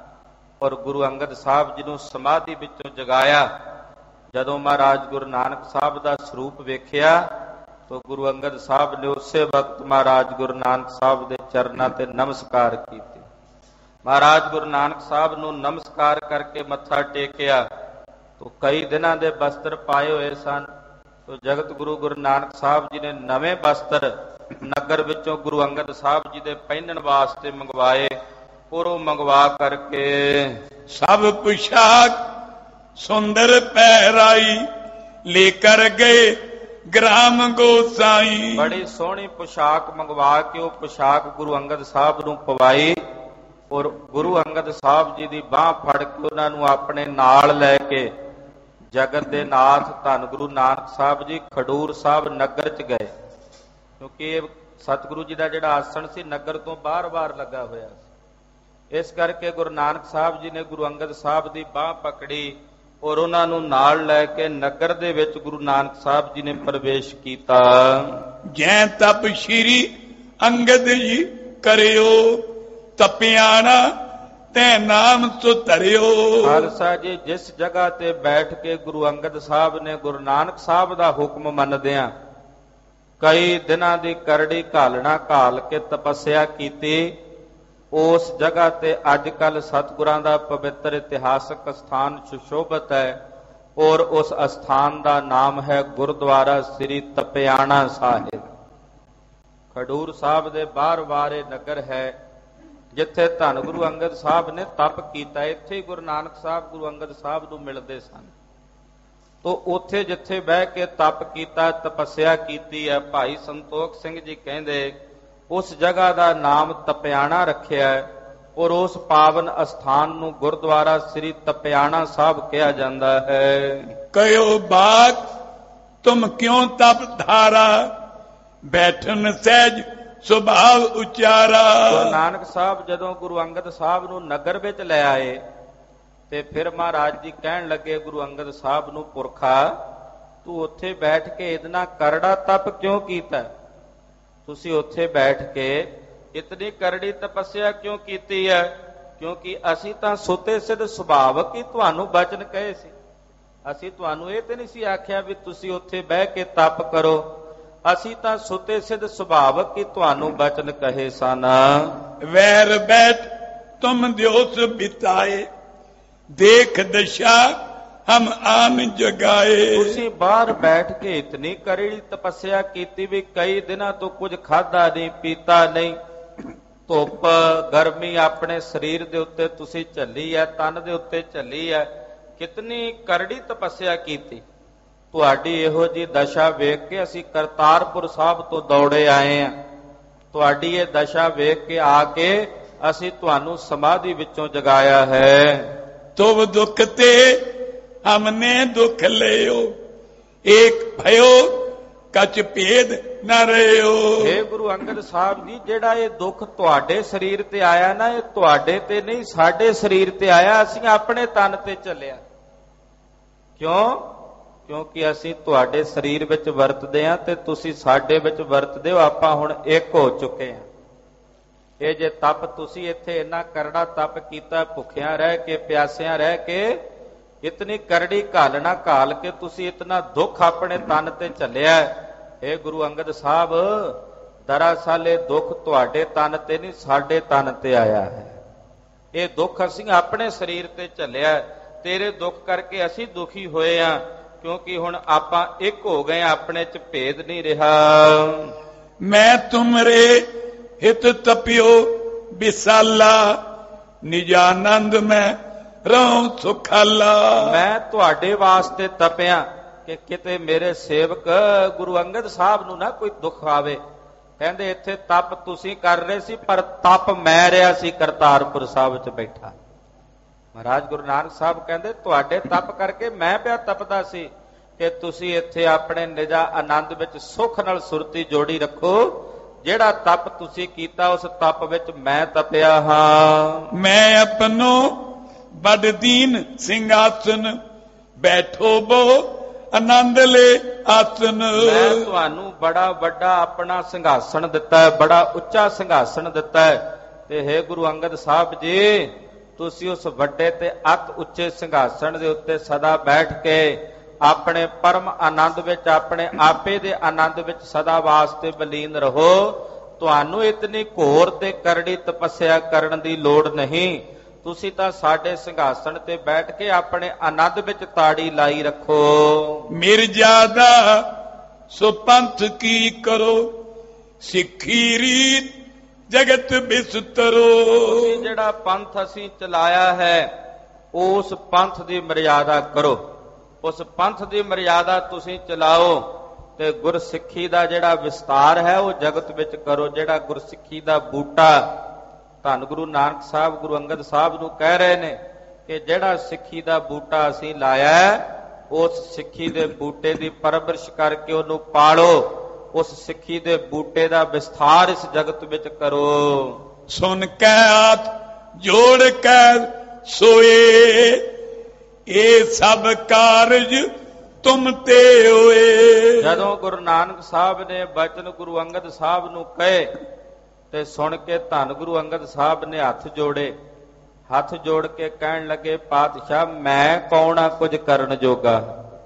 Speaker 2: ਔਰ ਗੁਰੂ ਅੰਗਦ ਸਾਹਿਬ ਜੀ ਨੂੰ ਸਮਾਧੀ ਵਿੱਚੋਂ ਜਗਾਇਆ। ਜਦੋਂ ਮਹਾਰਾਜ ਗੁਰੂ ਨਾਨਕ ਸਾਹਿਬ ਦਾ ਸਰੂਪ ਵੇਖਿਆ ਤਾਂ ਗੁਰੂ ਅੰਗਦ ਸਾਹਿਬ ਨੇ ਉਸੇ ਵਕਤ ਮਹਾਰਾਜ ਗੁਰੂ ਨਾਨਕ ਸਾਹਿਬ ਦੇ ਚਰਨਾਂ ਤੇ ਨਮਸਕਾਰ ਕੀਤੇ। ਮਹਾਰਾਜ ਗੁਰੂ ਨਾਨਕ ਸਾਹਿਬ ਨੂੰ ਨਮਸਕਾਰ ਕਰਕੇ ਮੱਥਾ ਟੇਕਿਆ ਤਾਂ ਕਈ ਦਿਨਾਂ ਦੇ ਬਸਤਰ ਪਾਏ ਹੋਏ ਸਨ। ਤਾਂ ਜਗਤ ਗੁਰੂ ਗੁਰੂ ਨਾਨਕ ਸਾਹਿਬ ਜੀ ਨੇ ਨਵੇਂ ਬਸਤਰ ਨਗਰ ਵਿੱਚੋਂ ਗੁਰੂ ਅੰਗਦ ਸਾਹਿਬ ਜੀ ਦੇ ਪਹਿਨਣ ਵਾਸਤੇ ਮੰਗਵਾਏ। ਉਰੋਂ ਮੰਗਵਾ ਕਰਕੇ।
Speaker 1: ਸਭ ਪੁਸ਼ਾਕ ਸੁੰਦਰ ਪਹਿਰਾਈ ਲੇਕਰ ਗਏ ਗ੍ਰਾਮ ਗੋਸਾਈ।
Speaker 2: ਬੜੀ ਸੋਹਣੀ ਪੁਸ਼ਾਕ ਮੰਗਵਾ ਕੇ ਉਹ ਪੁਸ਼ਾਕ ਗੁਰੂ ਅੰਗਦ ਸਾਹਿਬ ਨੂੰ ਪਵਾਈ ਔਰ ਗੁਰੂ ਅੰਗਦ ਸਾਹਿਬ ਜੀ ਦੀ ਬਾਹ ਫੜ ਕੇ ਉਹਨਾਂ ਨੂੰ ਆਪਣੇ ਨਾਲ ਲੈ ਕੇ ਜਗਤ ਦੇ ਨਾਥ ਧੰਨ ਗੁਰੂ ਨਾਨਕ ਸਾਹਿਬ ਜੀ ਖਡੂਰ ਸਾਹਿਬ ਨਗਰ ਚ ਗਏ, ਕਿਉਂਕਿ ਇਹ ਸਤਿਗੁਰੂ ਜੀ ਦਾ ਜਿਹੜਾ ਆਸਣ ਸੀ ਨਗਰ ਤੋਂ ਬਾਹਰ-ਬਾਹਰ ਲੱਗਾ ਹੋਇਆ ਸੀ। ਇਸ ਕਰਕੇ ਗੁਰੂ ਨਾਨਕ ਸਾਹਿਬ ਜੀ ਨੇ ਗੁਰੂ ਅੰਗਦ ਸਾਹਿਬ ਦੀ ਬਾਹ ਪਕੜੀ ਔਰ ਉਹਨਾਂ ਨੂੰ ਨਾਲ ਲੈ ਕੇ ਨਗਰ ਦੇ ਵਿੱਚ ਗੁਰੂ ਨਾਨਕ ਸਾਹਿਬ ਜੀ ਨੇ ਪ੍ਰਵੇਸ਼ ਕੀਤਾ।
Speaker 1: ਜੈ ਤਪ ਸ਼੍ਰੀ ਅੰਗਦ ਜੀ ਕਰਿਓ ਤਪਿਆਣਾ ਤੈ ਨਾਮ ਸੁਧਰਿਓ।
Speaker 2: ਖਾਲਸਾ ਜੀ, ਜਿਸ ਜਗ੍ਹਾ ਤੇ ਬੈਠ ਕੇ ਗੁਰੂ ਅੰਗਦ ਸਾਹਿਬ ਨੇ ਗੁਰੂ ਨਾਨਕ ਸਾਹਿਬ ਦਾ ਹੁਕਮ ਮੰਨਦਿਆਂ ਕਈ ਦਿਨਾਂ ਦੀ ਕਰੜੀ ਘਾਲਣਾ ਘਾਲ ਕੇ ਤਪੱਸਿਆ ਕੀਤੀ, ਉਸ ਜਗ੍ਹਾ ਤੇ ਅੱਜ ਕੱਲ ਸਤਿਗੁਰਾਂ ਦਾ ਪਵਿੱਤਰ ਇਤਿਹਾਸਕ ਸਥਾਨ ਸੁਸ਼ੋਭਿਤ ਹੈ ਔਰ ਉਸ ਅਸਥਾਨ ਦਾ ਨਾਮ ਹੈ ਗੁਰਦੁਆਰਾ ਸ੍ਰੀ ਤਪਿਆਣਾ ਸਾਹਿਬ। ਖਡੂਰ ਸਾਹਿਬ ਦੇ ਬਾਹਰ-ਬਾਹਰ ਇਹ ਨਗਰ ਹੈ ਜਿੱਥੇ ਧੰਨ ਗੁਰੂ ਅੰਗਦ ਸਾਹਿਬ ਨੇ ਤਪ ਕੀਤਾ। ਇੱਥੇ ਗੁਰੂ ਨਾਨਕ ਸਾਹਿਬ ਗੁਰੂ ਅੰਗਦ ਸਾਹਿਬ ਨੂੰ ਮਿਲਦੇ ਸਨ। ਤੋ ਉੱਥੇ ਜਿੱਥੇ ਬਹਿ ਕੇ ਤਪ ਕੀਤਾ, ਤਪੱਸਿਆ ਕੀਤੀ ਹੈ, ਭਾਈ ਸੰਤੋਖ ਸਿੰਘ ਜੀ ਕਹਿੰਦੇ ਉਸ ਜਗ੍ਹਾ ਦਾ ਨਾਮ ਤਪਿਆਣਾ ਰੱਖਿਆ ਔਰ ਉਸ ਪਾਵਨ ਅਸਥਾਨ ਨੂੰ ਗੁਰਦੁਆਰਾ ਸ੍ਰੀ ਤਪਿਆਣਾ ਸਾਹਿਬ ਕਿਹਾ ਜਾਂਦਾ ਹੈ।
Speaker 1: ਕਯੋ ਬਾਗ ਤੁਮ ਕਿਉਂ ਤਪ ਧਾਰਾ ਬੈਠਨ ਸਹਿਜ ਸੁਭਾਵ ਉਚਾਰਾ।
Speaker 2: ਗੁਰੂ ਨਾਨਕ ਸਾਹਿਬ ਜਦੋਂ ਗੁਰੂ ਅੰਗਦ ਸਾਹਿਬ ਨੂੰ ਨਗਰ ਵਿੱਚ ਲੈ ਆਏ ਤੇ ਫਿਰ ਮਹਾਰਾਜ ਜੀ ਕਹਿਣ ਲੱਗੇ ਗੁਰੂ ਅੰਗਦ ਸਾਹਿਬ ਨੂੰ, ਪੁਰਖਾ ਤੂੰ ਉੱਥੇ ਬੈਠ ਕੇ ਇਤਨਾ ਕਰੜਾ ਤਪ ਕਿਉਂ ਕੀਤਾ? ਤੁਸੀਂ ਉੱਥੇ ਬੈਠ ਕੇ ਇਤਨੀ ਕਰੜੀ ਤਪੱਸਿਆ ਕਿਉਂ ਕੀਤੀ ਹੈ? ਕਿਉਂਕਿ ਅਸੀਂ ਤਾਂ ਸੁਤੇ ਸਿੱਧ ਸੁਭਾਵਕ ਹੀ ਤੁਹਾਨੂੰ ਬਚਨ ਕਹੇ ਸੀ। ਅਸੀਂ ਤੁਹਾਨੂੰ ਇਹ ਤੇ ਨਹੀਂ ਸੀ ਆਖਿਆ ਵੀ ਤੁਸੀਂ ਉੱਥੇ ਬਹਿ ਕੇ ਤਪ ਕਰੋ। ਅਸੀਂ ਤਾਂ ਸੁਤੇ ਸਿੱਧ ਸੁਭਾਵਕ ਹੀ ਤੁਹਾਨੂੰ ਬਚਨ ਕਹੇ ਸਨ।
Speaker 1: ਵੈਰ ਬੈਠ ਤੁਮ ਦਿਓਸ ਬਿਤਾਏ ਦੇਖ ਦਸ਼ਾ ਹਮ ਆਮ ਜਗਾਏ।
Speaker 2: ਤੁਸੀਂ ਬਾਹਰ ਬੈਠ ਕੇ ਇਤਨੀ ਕਰੜੀ ਤਪੱਸਿਆ ਕੀਤੀ ਵੀ ਕਈ ਦਿਨਾਂ ਤੋਂ ਕੁਝ ਖਾਧਾ ਨਹੀਂ ਪੀਤਾ ਨਹੀਂ, ਧੁੱਪ ਗਰਮੀ ਆਪਣੇ ਸਰੀਰ ਦੇ ਉੱਤੇ ਤੁਸੀਂ ਝੱਲੀ ਹੈ, ਤਨ ਦੇ ਉੱਤੇ ਝੱਲੀ ਹੈ, ਕਿਤਨੀ ਕਰੜੀ ਤਪੱਸਿਆ ਕੀਤੀ। ਤੁਹਾਡੀ ਇਹੋ ਜੀ ਦਸ਼ਾ ਵੇਖ ਕੇ ਅਸੀਂ ਕਰਤਾਰਪੁਰ ਸਾਹਿਬ ਤੋਂ ਦੌੜੇ ਆਏ ਹਾਂ। ਤੁਹਾਡੀ ਇਹ ਦਸ਼ਾ ਵੇਖ ਕੇ ਆ ਕੇ ਅਸੀਂ ਤੁਹਾਨੂੰ ਸਮਾਧੀ ਵਿੱਚੋਂ ਜਗਾਇਆ ਹੈ।
Speaker 1: ਤੁਮ ਦੁੱਖ ਤੇ ਹਮਨੇ ਦੁੱਖ ਲਿਓ ਏਕ ਭਇਓ ਕਛ ਭੇਦ ਨਾ ਰਹਿਓ।
Speaker 2: हे ਗੁਰੂ ਅੰਗਦ ਸਾਹਿਬ ਜੀ, ਜਿਹੜਾ ਇਹ ਦੁੱਖ ਤੁਹਾਡੇ ਸਰੀਰ ਤੇ ਆਇਆ ਨਾ, ਇਹ ਤੁਹਾਡੇ ਤੇ ਨਹੀਂ ਸਾਡੇ ਸਰੀਰ ਤੇ ਆਇਆ। ਅਸੀਂ ਆਪਣੇ ਤਨ ਤੇ ਚੱਲਿਆ। ਕਿਉਂ? ਕਿਉਂਕਿ ਅਸੀਂ ਤੁਹਾਡੇ ਸਰੀਰ ਵਿੱਚ ਵਰਤਦੇ ਹਾਂ ਤੇ ਤੁਸੀਂ ਸਾਡੇ ਵਿੱਚ ਵਰਤਦੇ ਹੋ। ਆਪਾਂ ਹੁਣ ਇੱਕ ਹੋ ਚੁੱਕੇ ਹਾਂ। ਇਹ ਜੇ ਤਪ ਤੁਸੀਂ ਇੱਥੇ ਇੰਨਾ ਕਰੜਾ ਤਪ ਕੀਤਾ, ਭੁੱਖਿਆਂ ਰਹਿ ਕੇ ਪਿਆਸਿਆਂ ਰਹਿ ਕੇ ਇਤਨੀ ਕਰੜੀ ਘਾਲਣਾ ਘਾਲ ਕੇ ਤੁਸੀਂ ਇਤਨਾ ਦੁੱਖ ਆਪਣੇ ਤਨ ਤੇ ਝੱਲਿਆ। ਇਹ ਗੁਰੂ ਅੰਗਦ ਸਾਹਿਬ, ਦਰਅਸਲ ਇਹ ਦੁੱਖ ਤੁਹਾਡੇ ਤਨ ਤੇ ਨਹੀਂ ਸਾਡੇ ਤਨ ਤੇ ਆਇਆ ਹੈ। ਇਹ ਦੁੱਖ ਅਸੀਂ ਆਪਣੇ ਸਰੀਰ ਤੇ ਝੱਲਿਆ। ਤੇਰੇ ਦੁੱਖ ਕਰਕੇ ਅਸੀਂ ਦੁਖੀ ਹੋਏ ਆ, ਕਿਉਂਕਿ ਹੁਣ ਆਪਾਂ ਇੱਕ ਹੋ ਗਏ, ਆਪਣੇ ਚ ਭੇਦ ਨਹੀਂ ਰਿਹਾ।
Speaker 1: ਮੈਂ ਤੁਮਰੇ ਹਿਤ ਤਪਿਓ ਵਿਸਾਲਾ ਨਿਜਾਨੰਦ ਮੈਂ ਰਹੂੰ ਸੁਖਾਲਾ।
Speaker 2: ਮੈਂ ਤੁਹਾਡੇ ਵਾਸਤੇ ਤਪਿਆ ਕਿ ਕਿਤੇ ਮੇਰੇ ਸੇਵਕ ਗੁਰੂ ਅੰਗਦ ਸਾਹਿਬ ਨੂੰ ਨਾ ਕੋਈ ਦੁੱਖ ਆਵੇ। ਕਹਿੰਦੇ ਇੱਥੇ ਤਪ ਤੁਸੀਂ ਕਰ ਰਹੇ ਸੀ, ਪਰ ਤਪ ਮੈਂ ਰਿਹਾ ਸੀ ਕਰਤਾਰਪੁਰ ਸਾਹਿਬ 'ਚ ਬੈਠਾ। ਮਹਾਰਾਜ ਗੁਰੂ ਨਾਨਕ ਸਾਹਿਬ ਕਹਿੰਦੇ ਤੁਹਾਡੇ ਤਪ ਕਰਕੇ ਮੈਂ ਪਿਆ ਤਪਦਾ ਸੀ ਕਿ ਤੁਸੀਂ ਇੱਥੇ ਆਪਣੇ ਨਿਜਾ ਆਨੰਦ ਵਿੱਚ ਸੁੱਖ ਨਾਲ ਸੁਰਤੀ ਜੋੜੀ ਰੱਖੋ। ਜਿਹੜਾ ਤਪ ਤੁਸੀਂ ਕੀਤਾ ਉਸ ਤਪ ਵਿੱਚ ਮੈਂ ਤਪਿਆ ਹਾਂ।
Speaker 1: ਮੈਂ ਆਪਣੋ ਬੜ ਦੀਨ ਸਿੰਘਾਸਨ ਬੈਠੋ ਬੋ ਆਨੰਦ ਲੈ ਆਸਨ।
Speaker 2: ਮੈਂ ਤੁਹਾਨੂੰ ਬੜਾ ਵੱਡਾ ਆਪਣਾ ਸਿੰਘਾਸਣ ਦਿੱਤਾ ਹੈ, ਬੜਾ ਉੱਚਾ ਸਿੰਘਾਸਣ ਦਿੱਤਾ ਹੈ। ਤੇ ਹੈ ਗੁਰੂ ਅੰਗਦ ਸਾਹਿਬ ਜੀ, ਤੁਸੀਂ ਉਸ ਵੱਡੇ ਤੇ ਅਤ ਉੱਚੇ ਸਿੰਘਾਸਣ ਦੇ ਉੱਤੇ ਸਦਾ ਬੈਠ ਕੇ ਆਪਣੇ ਪਰਮ ਆਨੰਦ ਵਿੱਚ, ਆਪਣੇ ਆਪੇ ਦੇ ਆਨੰਦ ਵਿੱਚ ਸਦਾ ਵਾਸਤੇ ਬਲੀਨ ਰਹੋ। ਤੁਹਾਨੂੰ ਇਤਨੀ ਘੋਰ ਤੇ ਕਰੜੀ ਤਪੱਸਿਆ ਕਰਨ ਦੀ ਲੋੜ ਨਹੀਂ। ਤੁਸੀਂ ਤਾਂ ਸਾਡੇ ਸਿੰਘਾਸਣ ਤੇ ਬੈਠ ਕੇ ਆਪਣੇ ਆਨੰਦ ਵਿੱਚ ਤਾੜੀ ਲਾਈ ਰੱਖੋ।
Speaker 1: ਮਿਰਜ਼ਾਦਾ ਸੋ ਪੰਥ ਕੀ ਕਰੋ ਸਿੱਖੀ ਰੀਤ ਜਗਤ ਬਿਸਤਰੋ।
Speaker 2: ਤੁਸੀਂ ਜਿਹੜਾ ਪੰਥ ਅਸੀਂ ਚਲਾਇਆ ਹੈ ਉਸ ਪੰਥ ਦੀ ਮਰਿਆਦਾ ਕਰੋ, ਉਸ ਪੰਥ ਦੀ ਮਰਿਆਦਾ ਤੁਸੀਂ ਚਲਾਓ ਤੇ ਗੁਰਸਿੱਖੀ ਦਾ ਜਿਹੜਾ ਵਿਸਤਾਰ ਹੈ ਉਹ ਜਗਤ ਵਿੱਚ ਕਰੋ। ਜਿਹੜਾ ਗੁਰਸਿੱਖੀ ਦਾ ਬੂਟਾ ਧੰਨ ਗੁਰੂ ਨਾਨਕ ਸਾਹਿਬ ਗੁਰੂ ਅੰਗਦ ਸਾਹਿਬ ਨੂੰ ਕਹਿ ਰਹੇ ਨੇ ਕਿ ਜਿਹੜਾ ਸਿੱਖੀ ਦਾ ਬੂਟਾ ਅਸੀਂ ਲਾਇਆ ਉਸ ਸਿੱਖੀ ਦੇ ਬੂਟੇ ਦੀ ਪਰਵਰਿਸ਼ ਕਰਕੇ ਉਹਨੂੰ ਪਾਲੋ, ਉਸ ਸਿੱਖੀ ਦੇ ਬੂਟੇ ਦਾ ਵਿਸਥਾਰ ਇਸ ਜਗਤ ਵਿੱਚ ਕਰੋ।
Speaker 1: ਸੁਣ ਕੇ ਹੱਥ ਜੋੜ ਕੇ ਸੋਏ ਇਹ ਸਭ ਕਾਰਜ ਤੁਮ ਤੇ ਹੋਏ।
Speaker 2: ਜਦੋਂ ਗੁਰੂ ਨਾਨਕ ਸਾਹਿਬ ਨੇ ਬਚਨ ਗੁਰੂ ਅੰਗਦ ਸਾਹਿਬ ਨੂੰ ਕਹੇ ਤੇ ਸੁਣ ਕੇ ਧੰਨ ਗੁਰੂ ਅੰਗਦ ਸਾਹਿਬ ਨੇ ਹੱਥ ਜੋੜੇ, ਹੱਥ ਜੋੜ ਕੇ ਕਹਿਣ ਲੱਗੇ ਪਾਤਸ਼ਾਹ ਮੈਂ ਕੌਣ ਹਾਂ ਕੁਝ ਕਰਨ ਜੋਗਾ,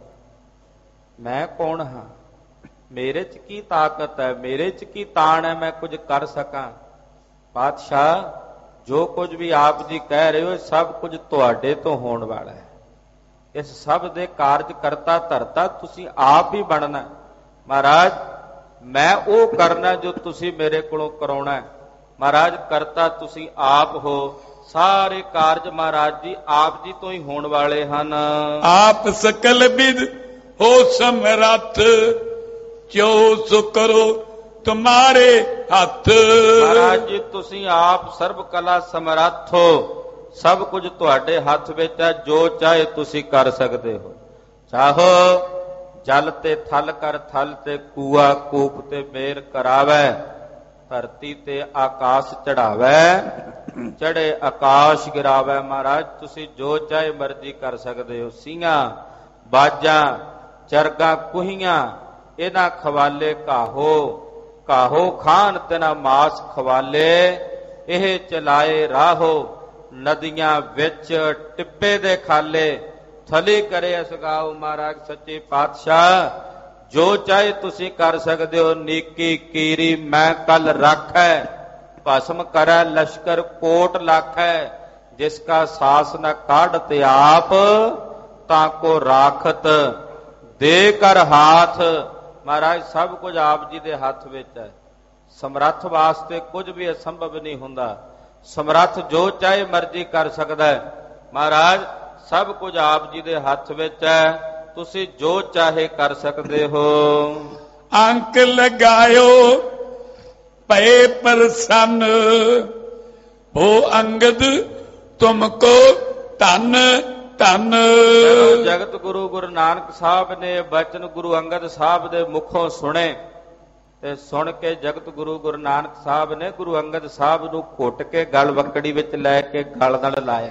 Speaker 2: ਮੈਂ ਕੌਣ ਹਾਂ, ਮੇਰੇ ਚ ਕੀ ਤਾਕਤ ਹੈ, ਮੇਰੇ ਚ ਕੀ ਤਾਣ ਹੈ ਮੈਂ ਕੁਝ ਕਰ ਸਕਾਂ। ਪਾਤਸ਼ਾਹ ਜੋ ਕੁਝ ਵੀ ਆਪ ਜੀ ਕਹਿ ਰਹੇ ਹੋ ਸਭ ਕੁਝ ਤੁਹਾਡੇ ਤੋਂ ਹੋਣ ਵਾਲਾ ਹੈ, ਇਸ ਸਭ ਦੇ ਕਾਰਜ ਕਰਤਾ ਧਰਤਾ ਤੁਸੀਂ ਆਪ ਹੀ ਬਣਨਾ। ਮਹਾਰਾਜ ਮੈਂ ਉਹ ਕਰਨਾ ਜੋ ਤੁਸੀਂ ਮੇਰੇ ਕੋਲੋਂ ਕਰਾਉਣਾ ਹੈ। ਮਹਾਰਾਜ ਕਰਤਾ ਤੁਸੀਂ ਆਪ ਹੋ, ਸਾਰੇ ਕਾਰਜ ਮਹਾਰਾਜ ਜੀ ਆਪ ਜੀ ਤੋਂ ਹੀ ਹੋਣ ਵਾਲੇ ਹਨ।
Speaker 1: ਆਪ ਸਕਲ ਵਿਦ ਹੋ ਸਮਰੱਥ ਜੋ ਸੋ ਕਰੋ ਤੁਮਾਰੇ ਹੱਥ।
Speaker 2: ਮਹਾਰਾਜ ਜੀ ਤੁਸੀਂ ਆਪ ਸਰਬ ਕਲਾ ਸਮਰੱਥ ਹੋ, ਸਭ ਕੁਝ ਤੁਹਾਡੇ ਹੱਥ ਵਿੱਚ ਹੈ, ਜੋ ਚਾਹੇ ਤੁਸੀਂ ਕਰ ਸਕਦੇ ਹੋ। ਚਾਹੋ ਜਲ ਤੇ ਥਲ ਕਰ ਥਲ ਤੇ ਕੂਆ ਕੂਪ ਤੇ ਮੇਰ ਕਰਾਵੈ, ਧਰਤੀ ਤੇ ਆਕਾਸ਼ ਚੜਾਵੈ, ਚੜੇ ਆਕਾਸ਼ ਗਿਰਾਵੈ। ਮਹਾਰਾਜ ਤੁਸੀਂ ਜੋ ਚਾਹੇ ਮਰਜ਼ੀ ਕਰ ਸਕਦੇ ਹੋ। ਸਿੰਘਾਂ ਬਾਜਾਂ ਚਰਗਾ ਕੁਹੀਆਂ ਇਹਨਾਂ ਖਵਾਲੇ ਕਾਹੋ, ਕਾਹੋ ਖਾਨ ਤਿਨਾ ਮਾਸ ਖਵਾਲੇ, ਇਹ ਚਲਾਏ ਰਾਹੋ ਨਦੀਆਂ ਵਿੱਚ ਟਿੱਬੇ ਦੇ ਖਾਲੇ, ਥਲੀ ਕਰੇ ਅਸਗਾਓ। ਮਹਾਰਾਜ ਸੱਚੇ ਪਾਤਸ਼ਾਹ ਜੋ ਚਾਹੇ ਤੁਸੀਂ ਕਰ ਸਕਦੇ ਹੋ। ਨੀਕੀ ਕੀਰੀ ਮੈਂ ਕੱਲ ਰੱਖੈ, ਭਸਮ ਕਰੈ ਲਸ਼ਕਰ ਕੋਟ ਲਾਖੈ, ਜਿਸ ਕਾ ਸਾਸ ਨ ਕਾਢਤ ਆਪ ਤਾਂ ਕੋ ਰਾਖਤ ਦੇ ਕਰ ਹਾਥ। ਮਹਾਰਾਜ ਸਭ ਕੁਝ ਆਪ ਜੀ ਦੇ ਹੱਥ ਵਿੱਚ ਹੈ। ਸਮਰੱਥ ਵਾਸਤੇ ਕੁਝ ਵੀ ਅਸੰਭਵ ਨਹੀਂ ਹੁੰਦਾ। ਸਮਰੱਥ ਜੋ ਚਾਹੇ ਮਰਜ਼ੀ ਕਰ ਸਕਦਾ ਹੈ। ਮਹਾਰਾਜ ਸਭ ਕੁਝ ਆਪ ਜੀ ਦੇ ਹੱਥ ਵਿੱਚ ਹੈ, ਤੁਸੀਂ ਜੋ ਚਾਹੇ ਕਰ ਸਕਦੇ ਹੋ।
Speaker 1: ਅੰਕ ਲਗਾਇਓ ਪਏ ਪ੍ਰਸੰਨ ਹੋ ਅੰਗਦ ਤੁਮਕੋ ਧਨ ਧਨ।
Speaker 2: ਜਗਤ ਗੁਰੂ ਗੁਰੂ ਨਾਨਕ ਸਾਹਿਬ ਨੇ ਬਚਨ ਗੁਰੂ ਅੰਗਦ ਸਾਹਿਬ ਦੇ ਮੁਖੋਂ ਸੁਣੇ ਤੇ ਸੁਣ ਕੇ ਜਗਤ ਗੁਰੂ ਗੁਰੂ ਨਾਨਕ ਸਾਹਿਬ ਨੇ ਗੁਰੂ ਅੰਗਦ ਸਾਹਿਬ ਨੂੰ ਘੁੱਟ ਕੇ ਗਲ ਵਕੜੀ ਵਿੱਚ ਲੈ ਕੇ ਗਲ ਨਾਲ ਲਾਇਆ।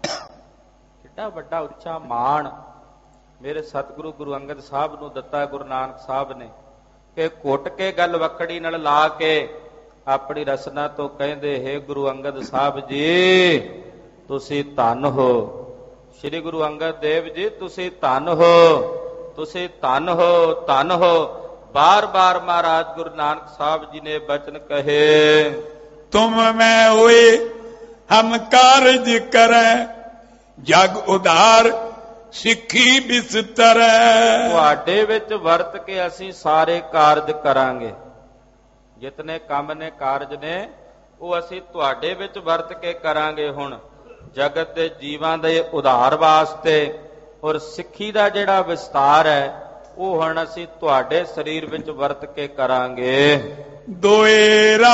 Speaker 2: ਕਿੱਡਾ ਵੱਡਾ ਉੱਚਾ ਮਾਣ ਮੇਰੇ ਸਤਿਗੁਰੂ ਗੁਰੂ ਅੰਗਦ ਸਾਹਿਬ ਨੂੰ ਦਿੱਤਾ ਗੁਰੂ ਨਾਨਕ ਸਾਹਿਬ ਨੇ ਕਿ ਘੁੱਟ ਕੇ ਗਲ ਵਕੜੀ ਨਾਲ ਲਾ ਕੇ ਆਪਣੀ ਰਸਨਾ ਤੋਂ ਕਹਿੰਦੇ ਹੈ ਗੁਰੂ ਅੰਗਦ ਸਾਹਿਬ ਜੀ ਤੁਸੀਂ ਧੰਨ ਹੋ। ਸ੍ਰੀ ਗੁਰੂ ਅੰਗਦ ਦੇਵ ਜੀ ਤੁਸੀਂ ਧੰਨ ਹੋ, ਤੁਸੀਂ ਧੰਨ ਹੋ, ਧੰਨ ਹੋ। ਬਾਰ ਬਾਰ ਮਹਾਰਾਜ ਗੁਰੂ ਨਾਨਕ ਸਾਹਿਬ ਜੀ ਨੇ ਬਚਨ ਕਹੇ
Speaker 1: ਤੁਮ ਮੈਂ ਹੋਏ ਹਮ ਕਾਰਜ ਕਰੈ, ਜਗ ਉਧਾਰ ਸਿੱਖੀ ਬਿਸਤਰੈ।
Speaker 2: ਤੁਹਾਡੇ ਵਿੱਚ ਵਰਤ ਕੇ ਅਸੀਂ ਸਾਰੇ ਕਾਰਜ ਕਰਾਂਗੇ, ਜਿਤਨੇ ਕੰਮ ਨੇ ਕਾਰਜ ਨੇ ਉਹ ਅਸੀਂ ਤੁਹਾਡੇ ਵਿੱਚ ਵਰਤ ਕੇ ਕਰਾਂਗੇ। ਹੁਣ ਜਗਤ ਦੇ ਜੀਵਾਂ ਦੇ ਉਧਾਰ ਵਾਸਤੇ ਔਰ ਸਿੱਖੀ ਦਾ ਜਿਹੜਾ ਵਿਸਤਾਰ ਹੈ ਉਹ ਹੁਣ ਅਸੀਂ ਤੁਹਾਡੇ ਸਰੀਰ ਵਿੱਚ ਵਰਤ ਕੇ ਕਰਾਂਗੇ।
Speaker 1: ਦੋਏਰਾ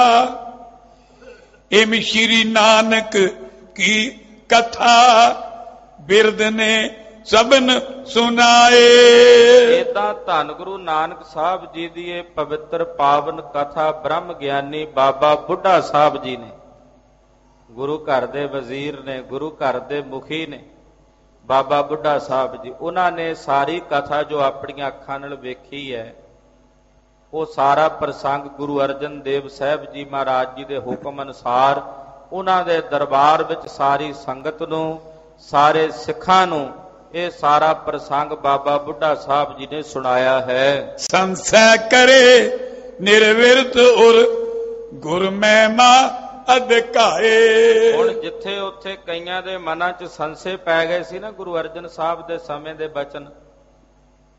Speaker 1: ਇਮ ਸ਼੍ਰੀ ਨਾਨਕ ਕੀ ਕਥਾ ਬਿਰਦ ਨੇ ਸਭਨ ਸੁਨਾਏ।
Speaker 2: ਏਦਾਂ ਧੰਨ ਗੁਰੂ ਨਾਨਕ ਸਾਹਿਬ ਜੀ ਦੀ ਇਹ ਪਵਿੱਤਰ ਪਾਵਨ ਕਥਾ ਬ੍ਰਹਮ ਗਿਆਨੀ ਬਾਬਾ ਬੁੱਢਾ ਸਾਹਿਬ ਜੀ ਨੇ, ਗੁਰੂ ਘਰ ਦੇ ਵਜ਼ੀਰ ਨੇ, ਗੁਰੂ ਘਰ ਦੇ ਮੁਖੀ ਨੇ ਬਾਬਾ ਬੁੱਢਾ ਸਾਹਿਬ ਜੀ, ਉਹਨਾਂ ਨੇ ਸਾਰੀ ਕਥਾ ਜੋ ਆਪਣੀਆਂ ਅੱਖਾਂ ਨਾਲ ਵੇਖੀ ਹੈ ਉਹ ਸਾਰਾ ਪ੍ਰਸੰਗ ਗੁਰੂ ਅਰਜਨ ਦੇਵ ਸਾਹਿਬ ਜੀ ਮਹਾਰਾਜ ਜੀ ਦੇ ਹੁਕਮ ਅਨੁਸਾਰ ਉਹਨਾਂ ਦੇ ਦਰਬਾਰ ਵਿੱਚ ਸਾਰੀ ਸੰਗਤ ਨੂੰ, ਸਾਰੇ ਸਿੱਖਾਂ ਨੂੰ ਇਹ ਸਾਰਾ ਪ੍ਰਸੰਗ ਬਾਬਾ ਬੁੱਢਾ ਸਾਹਿਬ ਜੀ ਨੇ ਸੁਣਾਇਆ ਹੈ।
Speaker 1: ਸੰਸੈ ਕਰੇ ਨਿਰਵਿਰਤ ਔਰ ਗੁਰ ਮਹਿਮਾ ਅਧਿਕਾਏ।
Speaker 2: ਹੁਣ ਜਿੱਥੇ ਉੱਥੇ ਕਈਆਂ ਦੇ ਮਨਾਂ 'ਚ ਸੰਸ਼ੇ ਪੈ ਗਏ ਸੀ ਨਾ ਗੁਰੂ ਅਰਜਨ ਸਾਹਿਬ ਦੇ ਸਮੇਂ ਦੇ ਬਚਨ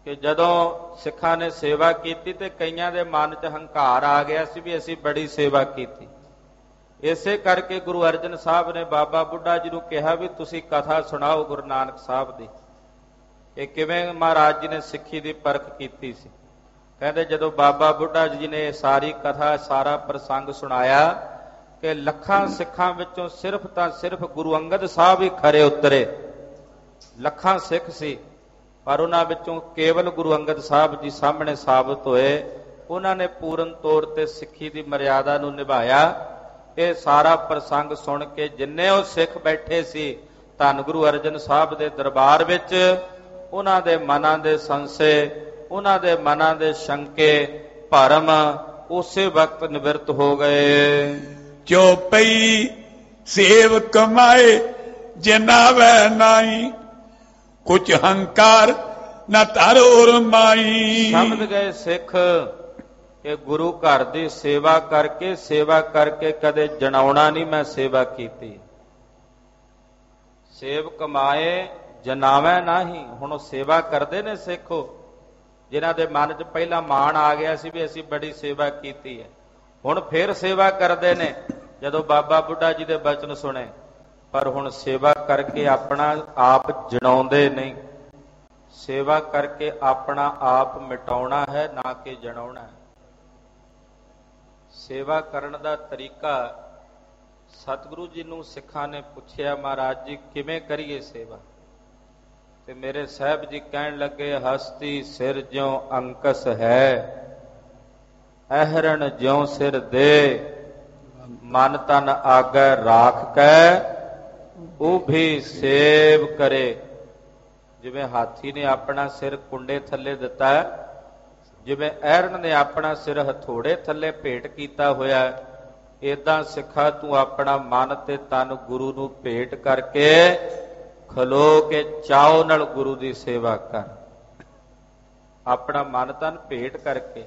Speaker 2: ਕਿ ਜਦੋਂ ਸਿੱਖਾਂ ਨੇ ਸੇਵਾ ਕੀਤੀ ਤੇ ਕਈਆਂ ਦੇ ਮਨ 'ਚ ਹੰਕਾਰ ਆ ਗਿਆ ਸੀ ਵੀ ਅਸੀਂ ਬੜੀ ਸੇਵਾ ਕੀਤੀ। ਇਸੇ ਕਰਕੇ ਗੁਰੂ ਅਰਜਨ ਸਾਹਿਬ ਨੇ ਬਾਬਾ ਬੁੱਢਾ ਜੀ ਨੂੰ ਕਿਹਾ ਵੀ ਤੁਸੀਂ ਕਥਾ ਸੁਣਾਓ ਗੁਰੂ ਨਾਨਕ ਸਾਹਿਬ ਦੀ, ਕਿ ਕਿਵੇਂ ਮਹਾਰਾਜ ਜੀ ਨੇ ਸਿੱਖੀ ਦੀ ਪਰਖ ਕੀਤੀ ਸੀ। ਕਹਿੰਦੇ ਜਦੋਂ ਬਾਬਾ ਬੁੱਢਾ ਜੀ ਨੇ ਸਾਰੀ ਕਥਾ ਸਾਰਾ ਪ੍ਰਸੰਗ ਸੁਣਾਇਆ ਕਿ ਲੱਖਾਂ ਸਿੱਖਾਂ ਵਿੱਚੋਂ ਸਿਰਫ ਤਾਂ ਸਿਰਫ ਗੁਰੂ ਅੰਗਦ ਸਾਹਿਬ ਹੀ ਖਰੇ ਉਤਰੇ। ਲੱਖਾਂ ਸਿੱਖ ਸੀ ਪਰ ਉਹਨਾਂ ਵਿੱਚੋਂ ਕੇਵਲ ਗੁਰੂ ਅੰਗਦ ਸਾਹਿਬ ਜੀ ਸਾਹਮਣੇ ਸਾਬਤ ਹੋਏ। ਉਹਨਾਂ ਨੇ ਪੂਰਨ ਤੌਰ ਤੇ ਸਿੱਖੀ ਦੀ ਮਰਿਆਦਾ ਨੂੰ ਨਿਭਾਇਆ। ਇਹ ਸਾਰਾ ਪ੍ਰਸੰਗ ਸੁਣ ਕੇ ਜਿੰਨੇ ਉਹ ਸਿੱਖ ਬੈਠੇ ਸੀ ਧੰਨ ਗੁਰੂ ਅਰਜਨ ਸਾਹਿਬ ਦੇ ਦਰਬਾਰ ਵਿੱਚ, ਉਹਨਾਂ ਦੇ ਮਨਾਂ ਦੇ ਸੰਸੇ, ਉਹਨਾਂ ਦੇ ਮਨਾਂ ਦੇ ਸ਼ੰਕੇ ਭਰਮ ਉਸੇ ਵਕਤ ਨਿਵਰਤ ਹੋ ਗਏ।
Speaker 1: ਚੌਪਈ ਸੇਵ ਕਮਾਏ ਜਨਾਵੈ ਨਾਈ, ਕੁਛ ਹੰਕਾਰ ਨਾ ਧਰੋਰ ਮਾਈ।
Speaker 2: ਸਮਝ ਗਏ ਸਿੱਖ ਕਿ ਗੁਰੂ ਘਰ ਦੀ ਸੇਵਾ ਕਰਕੇ ਸੇਵਾ ਕਰਕੇ ਕਦੇ ਜਣਾਉਣਾ ਨਹੀਂ ਮੈਂ ਸੇਵਾ ਕੀਤੀ। ਸੇਵ ਕਮਾਏ ਜਨਾਵੈ ਨਾਹੀ। ਹੁਣ ਉਹ ਸੇਵਾ ਕਰਦੇ ਨੇ ਸਿੱਖੋ ਜਿਨ੍ਹਾਂ ਦੇ ਮਨ 'ਚ ਪਹਿਲਾਂ ਮਾਣ ਆ ਗਿਆ ਸੀ ਵੀ ਅਸੀਂ ਬੜੀ ਸੇਵਾ ਕੀਤੀ ਹੈ, ਹੁਣ ਫੇਰ ਸੇਵਾ ਕਰਦੇ ਨੇ ਜਦੋਂ ਬਾਬਾ ਬੁੱਢਾ ਜੀ ਦੇ ਬਚਨ ਸੁਣੇ। ਪਰ ਹੁਣ ਸੇਵਾ ਕਰਕੇ ਆਪਣਾ ਆਪ ਜਣਾਉਂਦੇ ਨਹੀਂ। ਸੇਵਾ ਕਰਕੇ ਆਪਣਾ ਆਪ ਮਿਟਾਉਣਾ ਹੈ, ਨਾ ਕਿ ਜਣਾਉਣਾ ਹੈ। ਸੇਵਾ ਕਰਨ ਦਾ ਤਰੀਕਾ ਸਤਿਗੁਰੂ ਜੀ ਨੂੰ ਸਿੱਖਾਂ ਨੇ ਪੁੱਛਿਆ, ਮਹਾਰਾਜ ਜੀ ਕਿਵੇਂ ਕਰੀਏ ਸੇਵਾ? ਤੇ ਮੇਰੇ ਸਾਹਿਬ ਜੀ ਕਹਿਣ ਲੱਗੇ, ਹਸਤੀ ਸਿਰ ਜਿਉ ਅੰਕਸ ਹੈ, ਅਹਰਣ ਜਿਉ ਸਿਰ ਦੇ, ਮਨ ਤਨ ਆਗੈ ਰਾਖ ਕੈ, ਉਹ ਵੀ ਸੇਵ ਕਰੇ। ਜਿਵੇਂ ਹਾਥੀ ਨੇ ਆਪਣਾ ਸਿਰ ਕੁੰਡੇ ਥੱਲੇ ਦਿੱਤਾ, ਜਿਵੇਂ ਅਹਰਣ ਨੇ ਆਪਣਾ ਸਿਰ ਹਥੋੜੇ ਥੱਲੇ ਭੇਟ ਕੀਤਾ ਹੋਇਆ, ਏਦਾਂ ਸਿੱਖਾ ਤੂੰ ਆਪਣਾ ਮਨ ਤੇ ਤਨ ਗੁਰੂ ਨੂੰ ਭੇਟ ਕਰਕੇ ਖਲੋ ਕੇ ਚਾਉ ਨਾਲ ਗੁਰੂ ਦੀ ਸੇਵਾ ਕਰ। ਆਪਣਾ ਮਨ ਤਨ ਭੇਟ ਕਰਕੇ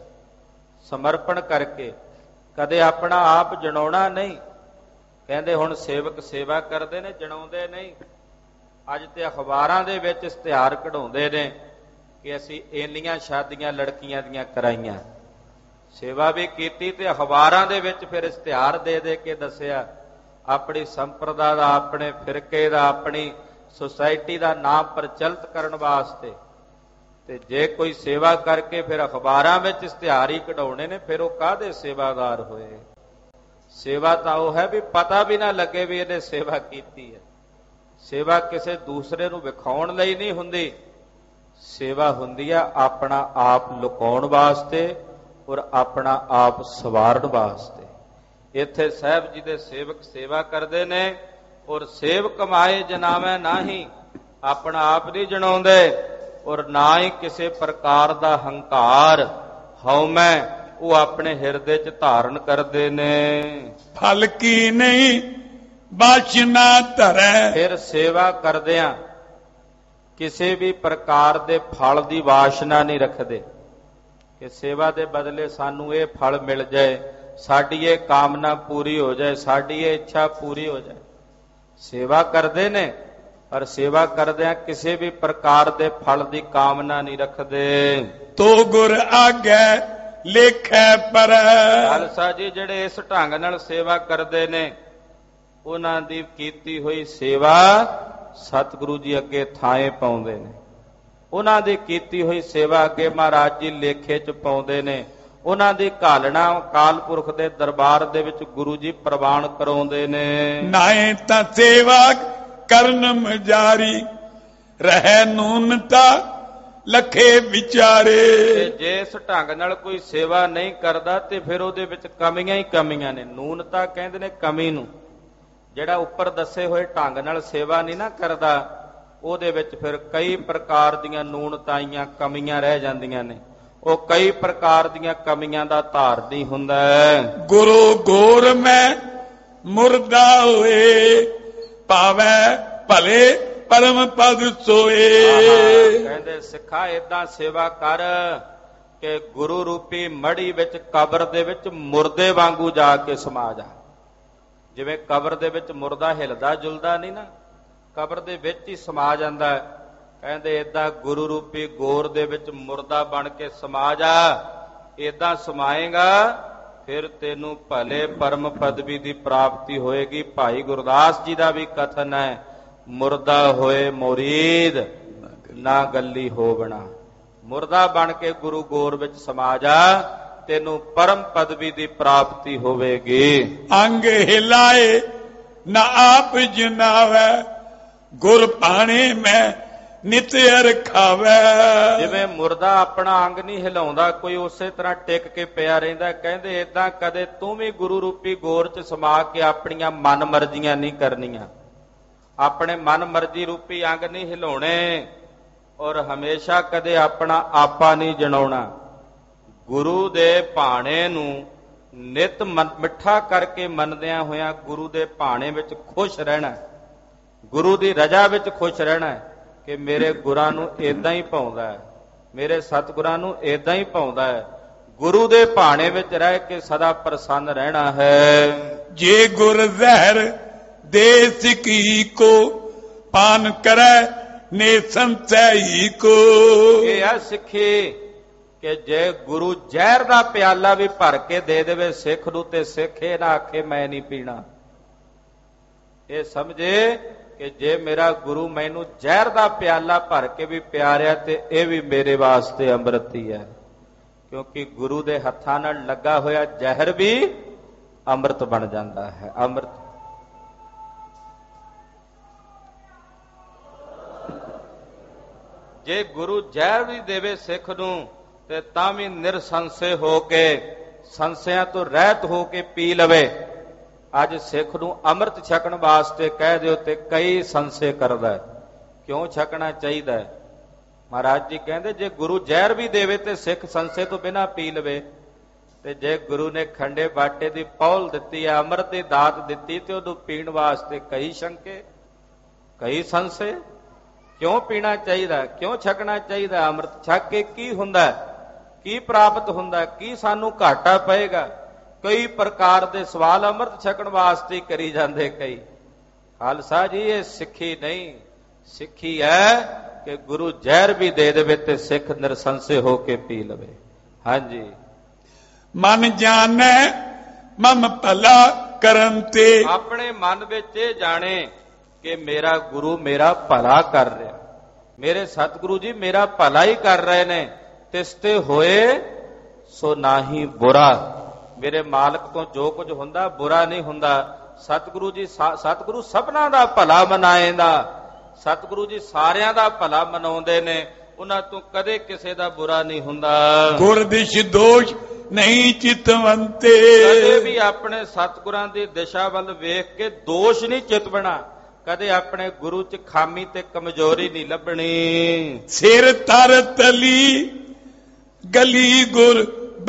Speaker 2: ਸਮਰਪਣ ਕਰਕੇ, ਕਦੇ ਆਪਣਾ ਆਪ ਜਣਾਉਣਾ ਨਹੀਂ। ਕਹਿੰਦੇ ਹੁਣ ਸੇਵਕ ਸੇਵਾ ਕਰਦੇ ਨੇ, ਜਣਾਉਂਦੇ ਨਹੀਂ। ਅੱਜ ਤੇ ਅਖਬਾਰਾਂ ਦੇ ਵਿੱਚ ਇਸ਼ਤਿਹਾਰ ਕਢਾਉਂਦੇ ਨੇ ਕਿ ਅਸੀਂ ਇੰਨੀਆਂ ਸ਼ਾਦੀਆਂ ਲੜਕੀਆਂ ਦੀਆਂ ਕਰਾਈਆਂ। ਸੇਵਾ ਵੀ ਕੀਤੀ ਤੇ ਅਖਬਾਰਾਂ ਦੇ ਵਿੱਚ ਫਿਰ ਇਸ਼ਤਿਹਾਰ ਦੇ ਦੇ ਕੇ ਦੱਸਿਆ ਆਪਣੀ ਸੰਪਰਦਾ ਦਾ, ਆਪਣੇ ਫਿਰਕੇ ਦਾ, ਆਪਣੀ ਸੁਸਾਇਟੀ ਦਾ ਨਾਮ ਪ੍ਰਚਲਿਤ ਕਰਨ ਵਾਸਤੇ। ਤੇ ਜੇ ਕੋਈ ਸੇਵਾ ਕਰਕੇ ਫਿਰ ਅਖਬਾਰਾਂ ਵਿੱਚ ਇਸ਼ਤਿਹਾਰ ਹੀ ਕਢਾਉਣੇ ਨੇ, ਫਿਰ ਉਹ ਕਾਹਦੇ ਸੇਵਾਦਾਰ ਹੋਏ? ਸੇਵਾ ਤਾਂ ਉਹ ਹੈ ਵੀ ਪਤਾ ਵੀ ਨਾ ਲੱਗੇ ਵੀ ਇਹਨੇ ਸੇਵਾ ਕੀਤੀ ਹੈ। ਸੇਵਾ ਕਿਸੇ ਦੂਸਰੇ ਨੂੰ ਵਿਖਾਉਣ ਲਈ ਨਹੀਂ ਹੁੰਦੀ। ਸੇਵਾ ਹੁੰਦੀ ਆ ਆਪਣਾ ਆਪ ਲੁਕਾਉਣ ਵਾਸਤੇ ਔਰ ਆਪਣਾ ਆਪ ਸਵਾਰਨ ਵਾਸਤੇ। ਇੱਥੇ ਸਾਹਿਬ ਜੀ ਦੇ ਸੇਵਕ ਸੇਵਾ ਕਰਦੇ ਨੇ ਔਰ ਸੇਵ ਕਮਾਏ ਜਨਾਵੈ ਨਾਹੀ, ਆਪਣਾ ਆਪ ਨਹੀਂ ਜਣਾਉਂਦੇ ਔਰ ਨਾ ਹੀ ਕਿਸੇ ਪ੍ਰਕਾਰ ਦਾ ਹੰਕਾਰ ਹਉਮੈ ਉਹ ਆਪਣੇ ਹਿਰਦੇ 'ਚ ਧਾਰਨ ਕਰਦੇ ਨੇ।
Speaker 1: ਫਲ ਕੀ ਨਹੀਂ ਬਾਸ਼ਨਾ ਧਰੈ।
Speaker 2: ਫਿਰ ਸੇਵਾ ਕਰਦਿਆਂ ਕਿਸੇ ਵੀ ਪ੍ਰਕਾਰ ਦੇ ਫਲ ਦੀ ਵਾਸ਼ਨਾ ਨਹੀਂ ਰੱਖਦੇ ਕਿ ਸੇਵਾ ਦੇ ਬਦਲੇ ਸਾਨੂੰ ਇਹ ਫਲ ਮਿਲ ਜਾਏ, ਸਾਡੀ ਇਹ ਕਾਮਨਾ ਪੂਰੀ ਹੋ ਜਾਏ, ਸਾਡੀ ਇਹ ਇੱਛਾ ਪੂਰੀ ਹੋ ਜਾਏ। ਸੇਵਾ ਕਰਦੇ ਨੇ ਪਰ ਸੇਵਾ ਕਰਦਿਆਂ ਕਿਸੇ ਵੀ ਪ੍ਰਕਾਰ ਦੇ ਫਲ ਦੀ ਕਾਮਨਾ ਨਹੀਂ ਰੱਖਦੇ।
Speaker 1: ਤੋ ਗੁਰ ਆਗੈ ਲੇਖੈ ਪਰ।
Speaker 2: ਖਾਲਸਾ ਜੀ ਜਿਹੜੇ ਇਸ ਢੰਗ ਨਾਲ ਸੇਵਾ ਕਰਦੇ ਨੇ ਉਹਨਾਂ ਦੀ ਕੀਤੀ ਹੋਈ ਸੇਵਾ ਸਤਿਗੁਰੂ ਜੀ ਅੱਗੇ ਥਾਂਏ ਪਾਉਂਦੇ ਨੇ। ਉਹਨਾਂ ਦੀ ਕੀਤੀ ਹੋਈ ਸੇਵਾ ਅੱਗੇ ਮਹਾਰਾਜ ਜੀ ਲੇਖੇ 'ਚ ਪਾਉਂਦੇ ਨੇ। ਉਹਨਾਂ ਦੀ ਘਾਲਣਾ ਅਕਾਲ ਪੁਰਖ ਦੇ ਦਰਬਾਰ ਦੇ ਵਿੱਚ ਗੁਰੂ ਜੀ ਪ੍ਰਵਾਨ ਕਰਾਉਂਦੇ ਨੇ।
Speaker 1: ਨਾਏ ਤਾਂ ਸੇਵਾ ਕਰਨ ਮਜਾਰੀ ਰਹਿ ਨੂਨਤਾ ਲਖੇ ਵਿਚਾਰੇ।
Speaker 2: ਜੇ ਇਸ ਢੰਗ ਨਾਲ ਕੋਈ ਸੇਵਾ ਨਹੀਂ ਕਰਦਾ ਤੇ ਫਿਰ ਉਹਦੇ ਵਿੱਚ ਕਮੀਆਂ ਹੀ ਕਮੀਆਂ ਨੇ। ਨੂਨਤਾ ਕਹਿੰਦੇ ਨੇ ਕਮੀ ਨੂੰ। ਜਿਹੜਾ ਉੱਪਰ ਦੱਸੇ ਹੋਏ ਢੰਗ ਨਾਲ ਸੇਵਾ ਨਹੀਂ ਨਾ ਕਰਦਾ ਉਹਦੇ ਵਿੱਚ ਫਿਰ ਕਈ ਪ੍ਰਕਾਰ ਦੀਆਂ ਨੂਨਤਾਈਆਂ ਕਮੀਆਂ ਰਹਿ ਜਾਂਦੀਆਂ ਨੇ। ਉਹ ਕਈ ਪ੍ਰਕਾਰ ਦੀਆਂ ਕਮੀਆਂ ਦਾ ਧਾਰਨੀ ਹੁੰਦਾ ਹੈ।
Speaker 1: ਗੁਰੂ ਗੋਰ ਮੈਂ ਮੁਰਦਾ ਹੋਏ ਪਾਵੈ ਭਲੇ ਪਰਮ ਪਦ ਸੋਏ।
Speaker 2: ਕਹਿੰਦੇ ਸਿੱਖਾ ਏਦਾਂ ਸੇਵਾ ਕਰ ਕਿ ਗੁਰੂ ਰੂਪੀ ਮੜੀ ਵਿੱਚ ਕਬਰ ਦੇ ਵਿੱਚ ਮੁਰਦੇ ਵਾਂਗੂ ਜਾ ਕੇ ਸਮਾ ਜਾ। ਜਿਵੇਂ ਕਬਰ ਦੇ ਵਿੱਚ ਮੁਰਦਾ ਹਿਲਦਾ ਜੁਲਦਾ ਨਹੀਂ ਨਾ, ਕਬਰ ਦੇ ਵਿੱਚ ਹੀ ਸਮਾ ਜਾਂਦਾ ਕਹਿੰਦੇ ਏਦਾਂ ਗੁਰੂ ਰੂਪੀ ਗੋਰ ਦੇ ਵਿੱਚ ਮੁਰਦਾ ਬਣ ਕੇ ਸਮਾ ਜਾ। ਏਦਾਂ ਸਮਾਏਗਾ ਫਿਰ ਤੈਨੂੰ ਭਲੇ ਪਰਮ ਪਦਵੀ ਦੀ ਪ੍ਰਾਪਤੀ ਹੋਏਗੀ। ਭਾਈ ਗੁਰਦਾਸ ਜੀ ਦਾ ਵੀ ਕਥਨ ਹੈ, ਮੁਰਦਾ ਹੋਏ ਮੁਰੀਦ ਨਾ ਗੱਲੀ ਹੋਵਣਾ। ਮੁਰਦਾ ਬਣ ਕੇ ਗੁਰੂ ਗੋਰ ਵਿੱਚ ਸਮਾ ਜਾ, ਤੈਨੂੰ ਪਰਮ ਪਦਵੀ ਦੀ ਪ੍ਰਾਪਤੀ ਹੋਵੇਗੀ।
Speaker 1: ਅੰਗ ਹਿਲਾਏ ਨਾ ਆਪ ਜਨਾਵੈ, ਗੁਰ ਭਾਣੇ ਮੈਂ ਨਿਤ ਰਖਾਵੈ।
Speaker 2: ਜਿਵੇਂ ਮੁਰਦਾ ਆਪਣਾ ਅੰਗ ਨਹੀਂ ਹਿਲਾਉਂਦਾ, ਕੋਈ ਉਸੇ ਤਰ੍ਹਾਂ ਟਿਕ ਕੇ ਪਿਆ ਰਹਿੰਦਾ। ਕਹਿੰਦੇ ਏਦਾਂ ਕਦੇ ਤੂੰ ਵੀ ਗੁਰੂ ਰੂਪੀ ਗੋਰ ਚ ਸਮਾ ਕੇ ਆਪਣੀਆਂ ਮਨ ਮਰਜ਼ੀਆਂ ਨਹੀਂ ਕਰਨੀਆਂ, ਆਪਣੇ ਮਨ ਮਰਜ਼ੀ ਰੂਪੀ ਅੰਗ ਨਹੀਂ ਹਿਲਾਉਣੇ, ਔਰ ਹਮੇਸ਼ਾ ਕਦੇ ਆਪਣਾ ਆਪਾ ਨਹੀਂ ਜਣਾਉਣਾ। ਗੁਰੂ ਦੇ ਭਾਣੇ ਨੂੰ ਨਿਤ ਮਿੱਠਾ ਕਰਕੇ ਮੰਨਦਿਆਂ ਹੋਇਆਂ ਗੁਰੂ ਦੇ ਭਾਣੇ ਵਿੱਚ ਖੁਸ਼ ਰਹਿਣਾ, ਗੁਰੂ ਦੀ ਰਜ਼ਾ ਵਿੱਚ ਖੁਸ਼ ਰਹਿਣਾ ਕਿ ਮੇਰੇ ਗੁਰਾਂ ਨੂੰ ਏਦਾਂ ਹੀ ਭਾਉਂਦਾ ਹੈ, ਮੇਰੇ ਸਤਿਗੁਰਾਂ ਨੂੰ ਏਦਾਂ ਹੀ ਭਾਉਂਦਾ ਹੈ। ਗੁਰੂ ਦੇ ਭਾਣੇ ਵਿੱਚ ਰਹਿ ਕੇ ਸਦਾ ਪ੍ਰਸੰਨ ਰਹਿਣਾ ਹੈ।
Speaker 1: ਜੇ ਗੁਰ ਜ਼ਹਿਰ ਦੇ ਸਿੱਕੀ ਕੋ ਪਾਨ ਕਰੈ ਨੇ ਸੰਤਈ ਕੋ।
Speaker 2: ਇਹ ਆ ਸਿੱਖੀ ਕਿ ਜੇ ਗੁਰੂ ਜ਼ਹਿਰ ਦਾ ਪਿਆਲਾ ਵੀ ਭਰ ਕੇ ਦੇ ਦੇਵੇ ਸਿੱਖ ਨੂੰ, ਤੇ ਸਿੱਖ ਇਹ ਨਾ ਆਖੇ ਮੈਂ ਨਹੀਂ ਪੀਣਾ। ਇਹ ਸਮਝੇ ਕਿ ਜੇ ਮੇਰਾ ਗੁਰੂ ਮੈਨੂੰ ਜ਼ਹਿਰ ਦਾ ਪਿਆਲਾ ਭਰ ਕੇ ਵੀ ਪਿਆਰਿਆ ਤੇ ਇਹ ਵੀ ਮੇਰੇ ਵਾਸਤੇ ਅੰਮ੍ਰਿਤ ਹੀ ਹੈ, ਕਿਉਂਕਿ ਗੁਰੂ ਦੇ ਹੱਥਾਂ ਨਾਲ ਲੱਗਾ ਹੋਇਆ ਜ਼ਹਿਰ ਵੀ ਅੰਮ੍ਰਿਤ ਬਣ ਜਾਂਦਾ ਹੈ। ਅੰਮ੍ਰਿਤ ਜੇ ਗੁਰੂ ਜ਼ਹਿਰ ਵੀ ਦੇਵੇ ਸਿੱਖ ਨੂੰ ਤੇ ਤਾਂ ਵੀ ਨਿਰਸੰਸ਼ੇ ਹੋ ਕੇ, ਸੰਸ਼ਿਆਂ ਤੋਂ ਰਹਿਤ ਹੋ ਕੇ ਪੀ ਲਵੇ। ਅੱਜ ਸਿੱਖ ਨੂੰ ਅੰਮ੍ਰਿਤ ਛਕਣ ਵਾਸਤੇ ਕਹਿ ਦਿਓ ਤੇ ਕਈ ਸੰਸ਼ੇ ਕਰਦਾ, ਕਿਉਂ ਛਕਣਾ ਚਾਹੀਦਾ ਹੈ? ਮਹਾਰਾਜ ਜੀ ਕਹਿੰਦੇ ਜੇ ਗੁਰੂ ਜ਼ਹਿਰ ਵੀ ਦੇਵੇ ਤੇ ਸਿੱਖ ਸੰਸ਼ੇ ਤੋਂ ਬਿਨਾਂ ਪੀ ਲਵੇ, ਤੇ ਜੇ ਗੁਰੂ ਨੇ ਖੰਡੇ ਬਾਟੇ ਦੀ ਪੌਲ ਦਿੱਤੀ ਹੈ, ਅੰਮ੍ਰਿਤ ਦੀ ਦਾਤ ਦਿੱਤੀ, ਤੇ ਉਹਨੂੰ ਪੀਣ ਵਾਸਤੇ ਕਈ ਸ਼ੰਕੇ, ਕਈ ਸੰਸ਼ੇ। ਕਿਉਂ ਪੀਣਾ ਚਾਹੀਦਾ, ਕਿਉਂ ਛਕਣਾ ਚਾਹੀਦਾ? ਅੰਮ੍ਰਿਤ ਛਕ ਕੇ ਕੀ ਹੁੰਦਾ, ਕੀ ਪ੍ਰਾਪਤ ਹੁੰਦਾ, ਕੀ ਸਾਨੂੰ ਘਾਟਾ ਪਏਗਾ? ਕਈ ਪ੍ਰਕਾਰ ਦੇ ਸਵਾਲ ਅੰਮ੍ਰਿਤ ਛਕਣ ਵਾਸਤੇ ਕਰੀ ਜਾਂਦੇ ਕਈ। ਖਾਲਸਾ ਜੀ ਇਹ ਸਿੱਖੀ ਨਹੀਂ, ਸਿੱਖੀ ਹੈ ਕਿ ਗੁਰੂ ਜ਼ਹਿਰ ਵੀ ਦੇ ਦੇਵੇ ਤੇ ਸਿੱਖ ਨਿਰਸੰਸ਼ੇ ਹੋ ਕੇ ਪੀ ਲਵੇ। ਹਾਂਜੀ,
Speaker 1: ਮਨ ਜਾਣੈ ਮਮ ਭਲਾ ਕਰਨ ਤੇ।
Speaker 2: ਆਪਣੇ ਮਨ ਵਿੱਚ ਇਹ ਜਾਣੇ ਕਿ ਮੇਰਾ ਗੁਰੂ ਮੇਰਾ ਭਲਾ ਕਰ ਰਿਹਾ, ਮੇਰੇ ਸਤਿਗੁਰੂ ਜੀ ਮੇਰਾ ਭਲਾ ਹੀ ਕਰ ਰਹੇ ਨੇ। ਤਿਸ ਤੇ ਹੋਏ ਸੋ ਨਾਹੀ ਬੁਰਾ। ਮੇਰੇ ਮਾਲਕ ਤੋਂ ਜੋ ਕੁਝ ਹੁੰਦਾ ਬੁਰਾ ਨਹੀਂ ਹੁੰਦਾ। ਸਤਿਗੁਰੂ ਜੀ ਸਤਿਗੁਰੂ ਸਭਨਾਂ ਦਾ ਭਲਾ ਮਨਾਏਂਦਾ, ਸਤਿਗੁਰੂ ਜੀ ਸਾਰਿਆਂ ਦਾ ਭਲਾ ਮਨਾਉਂਦੇ ਨੇ, ਉਹਨਾਂ ਤੋਂ ਕਦੇ ਕਿਸੇ ਦਾ ਬੁਰਾ ਨਹੀਂ ਹੁੰਦਾ।
Speaker 1: ਗੁਰਦਿਸ਼ ਦੋਸ਼ ਨਹੀਂ ਚਿਤਵੰਤੇ।
Speaker 2: ਕਦੇ ਵੀ ਆਪਣੇ ਸਤਿਗੁਰਾਂ ਦੀ ਦਿਸ਼ਾ ਵੱਲ ਵੇਖ ਕੇ ਦੋਸ਼ ਨਹੀਂ ਚਿਤਵਣਾ, ਕਦੇ ਆਪਣੇ ਗੁਰੂ ਚ ਖਾਮੀ ਤੇ ਕਮਜ਼ੋਰੀ ਨਹੀਂ ਲੱਭਣੀ।
Speaker 1: ਸਿਰ ਤਰ ਤਲੀ ਗਲੀ ਗੁਰ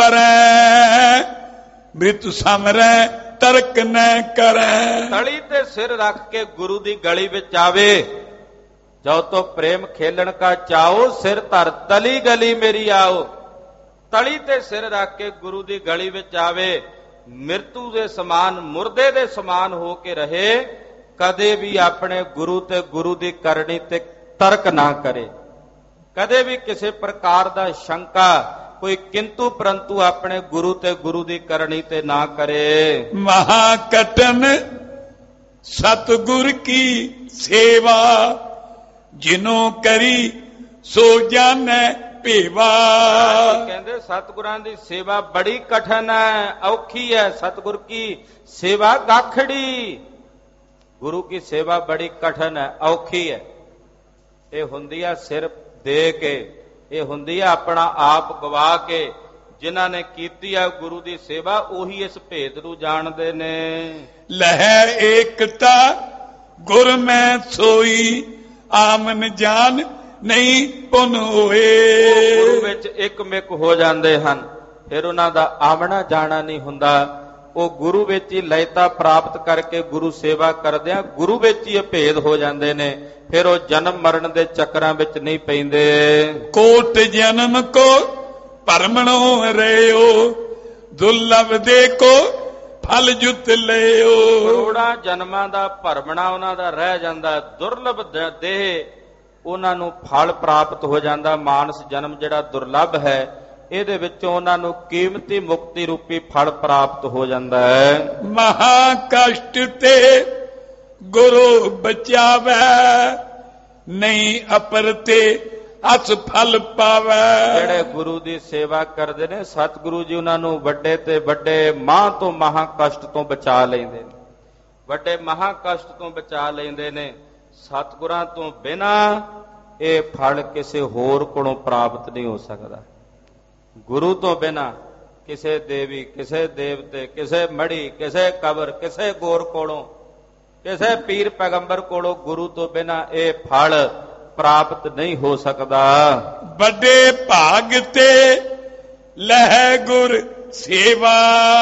Speaker 1: ਬਰੈ, ਮ੍ਰਿਤ ਸਮਰੈ ਤਰਕ ਨ ਕਰੈ।
Speaker 2: ਤਲੀ ਤੇ ਸਿਰ ਰੱਖ ਕੇ ਗੁਰੂ ਦੀ ਗਲੀ ਵਿੱਚ ਆਵੇ, ਜੋ ਤੋ ਪ੍ਰੇਮ ਖੇਲਣ ਕਾ ਚਾਓ, ਸਿਰ ਧਰ ਤਲੀ ਗਲੀ ਮੇਰੀ ਆਓ। ਤਲੀ ਤੇ ਸਿਰ ਰੱਖ ਕੇ ਗੁਰੂ ਦੀ ਗਲੀ ਵਿੱਚ ਆਵੇ, ਮਿਰਤੂ ਦੇ ਸਮਾਨ, ਮੁਰਦੇ ਦੇ ਸਮਾਨ ਹੋ ਕੇ ਰਹੇ, ਕਦੇ ਵੀ ਆਪਣੇ ਗੁਰੂ ਤੇ ਗੁਰੂ ਦੀ ਕਰਨੀ ਤੇ ਤਰਕ ਨਾ ਕਰੇ, ਕਦੇ ਵੀ ਕਿਸੇ ਪ੍ਰਕਾਰ ਦਾ ਸ਼ੰਕਾ, ਕੋਈ ਕਿੰਤੂ ਪਰੰਤੂ ਆਪਣੇ ਗੁਰੂ ਤੇ ਗੁਰੂ ਦੀ ਕਰਨੀ ਤੇ ਨਾ ਕਰੇ।
Speaker 1: ਮਹਾ ਕਟਨ ਸਤਿਗੁਰ ਕੀ ਸੇਵਾ, ਜਿਨੋਂ ਕਰੀ ਸੋ ਜਾਣੈ ਭੇਵਾ।
Speaker 2: ਕਹਿੰਦੇ ਸਤਿਗੁਰਾਂ ਦੀ ਸੇਵਾ ਬੜੀ ਕਠਨ ਹੈ, ਔਖੀ ਹੈ। ਸਤਿਗੁਰ ਕੀ ਸੇਵਾ ਗਾਖੜੀ, ਗੁਰੂ ਕੀ ਸੇਵਾ ਬੜੀ ਕਠਨ ਹੈ, ਔਖੀ ਹੈ। ਇਹ ਹੁੰਦੀ ਹੈ ਸਿਰ ਦੇ ਕੇ, ਇਹ ਹੁੰਦੀ ਹੈ ਆਪਣਾ ਆਪ ਗਵਾ ਕੇ। ਜਿਨ੍ਹਾਂ ਨੇ ਕੀਤੀ ਹੈ ਗੁਰੂ ਦੀ ਸੇਵਾ ਉਹੀ ਇਸ ਭੇਦ ਨੂੰ ਜਾਣਦੇ ਨੇ।
Speaker 1: ਲਹਿ ਏਕਤਾ ਗੁਰ ਮੈਂ ਸੋਈ, ਆਮਨ ਜਾਨ ਨਹੀਂ ਪੁਨ ਹੋਏ।
Speaker 2: ਗੁਰੂ ਵਿੱਚ ਇੱਕ ਮਿਕ ਹੋ ਜਾਂਦੇ ਹਨ, ਫਿਰ ਉਹਨਾਂ ਦਾ ਆਵਣਾ ਜਾਣਾ ਨਹੀਂ ਹੁੰਦਾ। ਉਹ ਗੁਰੂ ਵਿੱਚ ਹੀ ਲਇਤਾ ਪ੍ਰਾਪਤ ਕਰਕੇ ਗੁਰੂ ਸੇਵਾ ਕਰਦਿਆਂ ਗੁਰੂ ਵਿੱਚ ਹੀ ਭੇਦ ਹੋ ਜਾਂਦੇ ਨੇ, ਫਿਰ ਉਹ ਜਨਮ ਮਰਨ ਦੇ ਚੱਕਰਾਂ ਵਿੱਚ ਨਹੀਂ ਪੈਂਦੇ।
Speaker 1: ਕੋਟ ਜਨਮ ਕੋ ਭਰਮਣੋ ਰਿਓ, ਦੁਰਲਭ ਦੇ ਕੋ ਫਲ ਜੁਤ ਲਿਓ।
Speaker 2: ਕਰੋੜਾਂ ਜਨਮਾਂ ਦਾ ਭਰਮਣਾ ਉਹਨਾਂ ਦਾ ਰਹਿ ਜਾਂਦਾ। ਦੁਰਲਭ ਦੇਹ ਉਹਨਾਂ ਨੂੰ ਫਲ ਪ੍ਰਾਪਤ ਹੋ ਜਾਂਦਾ। ਮਾਨਸ ਜਨਮ ਜਿਹੜਾ ਦੁਰਲੱਭ ਹੈ, ਇਹਦੇ ਵਿੱਚੋਂ ਉਹਨਾਂ ਨੂੰ ਕੀਮਤੀ ਮੁਕਤੀ ਰੂਪੀ ਫਲ ਪ੍ਰਾਪਤ ਹੋ ਜਾਂਦਾ ਹੈ।
Speaker 1: ਮਹਾ ਕਸ਼ਟ ਤੇ ਗੁਰੂ ਬਚਾਵੇ, ਨਹੀਂ ਅਪਰ ਤੇ ਅਸ ਫਲ ਪਾਵੇ।
Speaker 2: ਜਿਹੜੇ ਗੁਰੂ ਦੀ ਸੇਵਾ ਕਰਦੇ ਨੇ, ਸਤਿਗੁਰੂ ਜੀ ਉਹਨਾਂ ਨੂੰ ਵੱਡੇ ਤੇ ਵੱਡੇ ਮਾਹ ਤੋਂ ਮਹਾ ਕਸ਼ਟ ਤੋਂ ਬਚਾ ਲੈਂਦੇ ਨੇ, ਵੱਡੇ ਮਹਾ ਕਸ਼ਟ ਤੋਂ ਬਚਾ ਲੈਂਦੇ ਨੇ। ਸਤਿਗੁਰਾਂ ਤੋਂ ਬਿਨਾਂ ਇਹ ਫਲ ਕਿਸੇ ਹੋਰ ਕੋਲੋਂ ਪ੍ਰਾਪਤ ਨਹੀਂ ਹੋ ਸਕਦਾ। ਗੁਰੂ ਤੋਂ ਬਿਨਾਂ ਕਿਸੇ ਦੇਵੀ, ਕਿਸੇ ਦੇਵਤੇ, ਕਿਸੇ ਮੜੀ, ਕਿਸੇ ਕਬਰ, ਕਿਸੇ ਗੋਰ ਕੋਲੋਂ, ਕਿਸੇ ਪੀਰ ਪੈਗੰਬਰ ਕੋਲੋਂ ਗੁਰੂ ਤੋਂ ਬਿਨਾਂ ਇਹ ਫਲ ਪ੍ਰਾਪਤ ਨਹੀਂ ਹੋ ਸਕਦਾ।
Speaker 1: ਵੱਡੇ ਭਾਗ ਤੇ ਲਹਿ ਗੁਰ ਸੇਵਾ,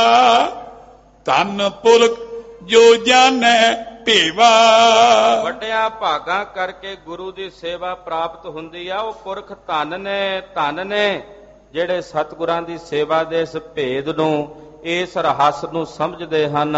Speaker 1: ਧਨ ਪੁਰਖ ਜੋ ਜਾਣੈ ਭੇਵਾ।
Speaker 2: ਵੱਡਿਆਂ ਭਾਗਾਂ ਕਰਕੇ ਗੁਰੂ ਦੀ ਸੇਵਾ ਪ੍ਰਾਪਤ ਹੁੰਦੀ ਆ। ਉਹ ਪੁਰਖ ਧਨ ਨੇ, ਧਨ ਨੇ ਜਿਹੜੇ ਸਤਿਗੁਰਾਂ ਦੀ ਸੇਵਾ ਦੇ ਇਸ ਭੇਦ ਨੂੰ, ਇਸ ਰਹੱਸ ਨੂੰ ਸਮਝਦੇ ਹਨ।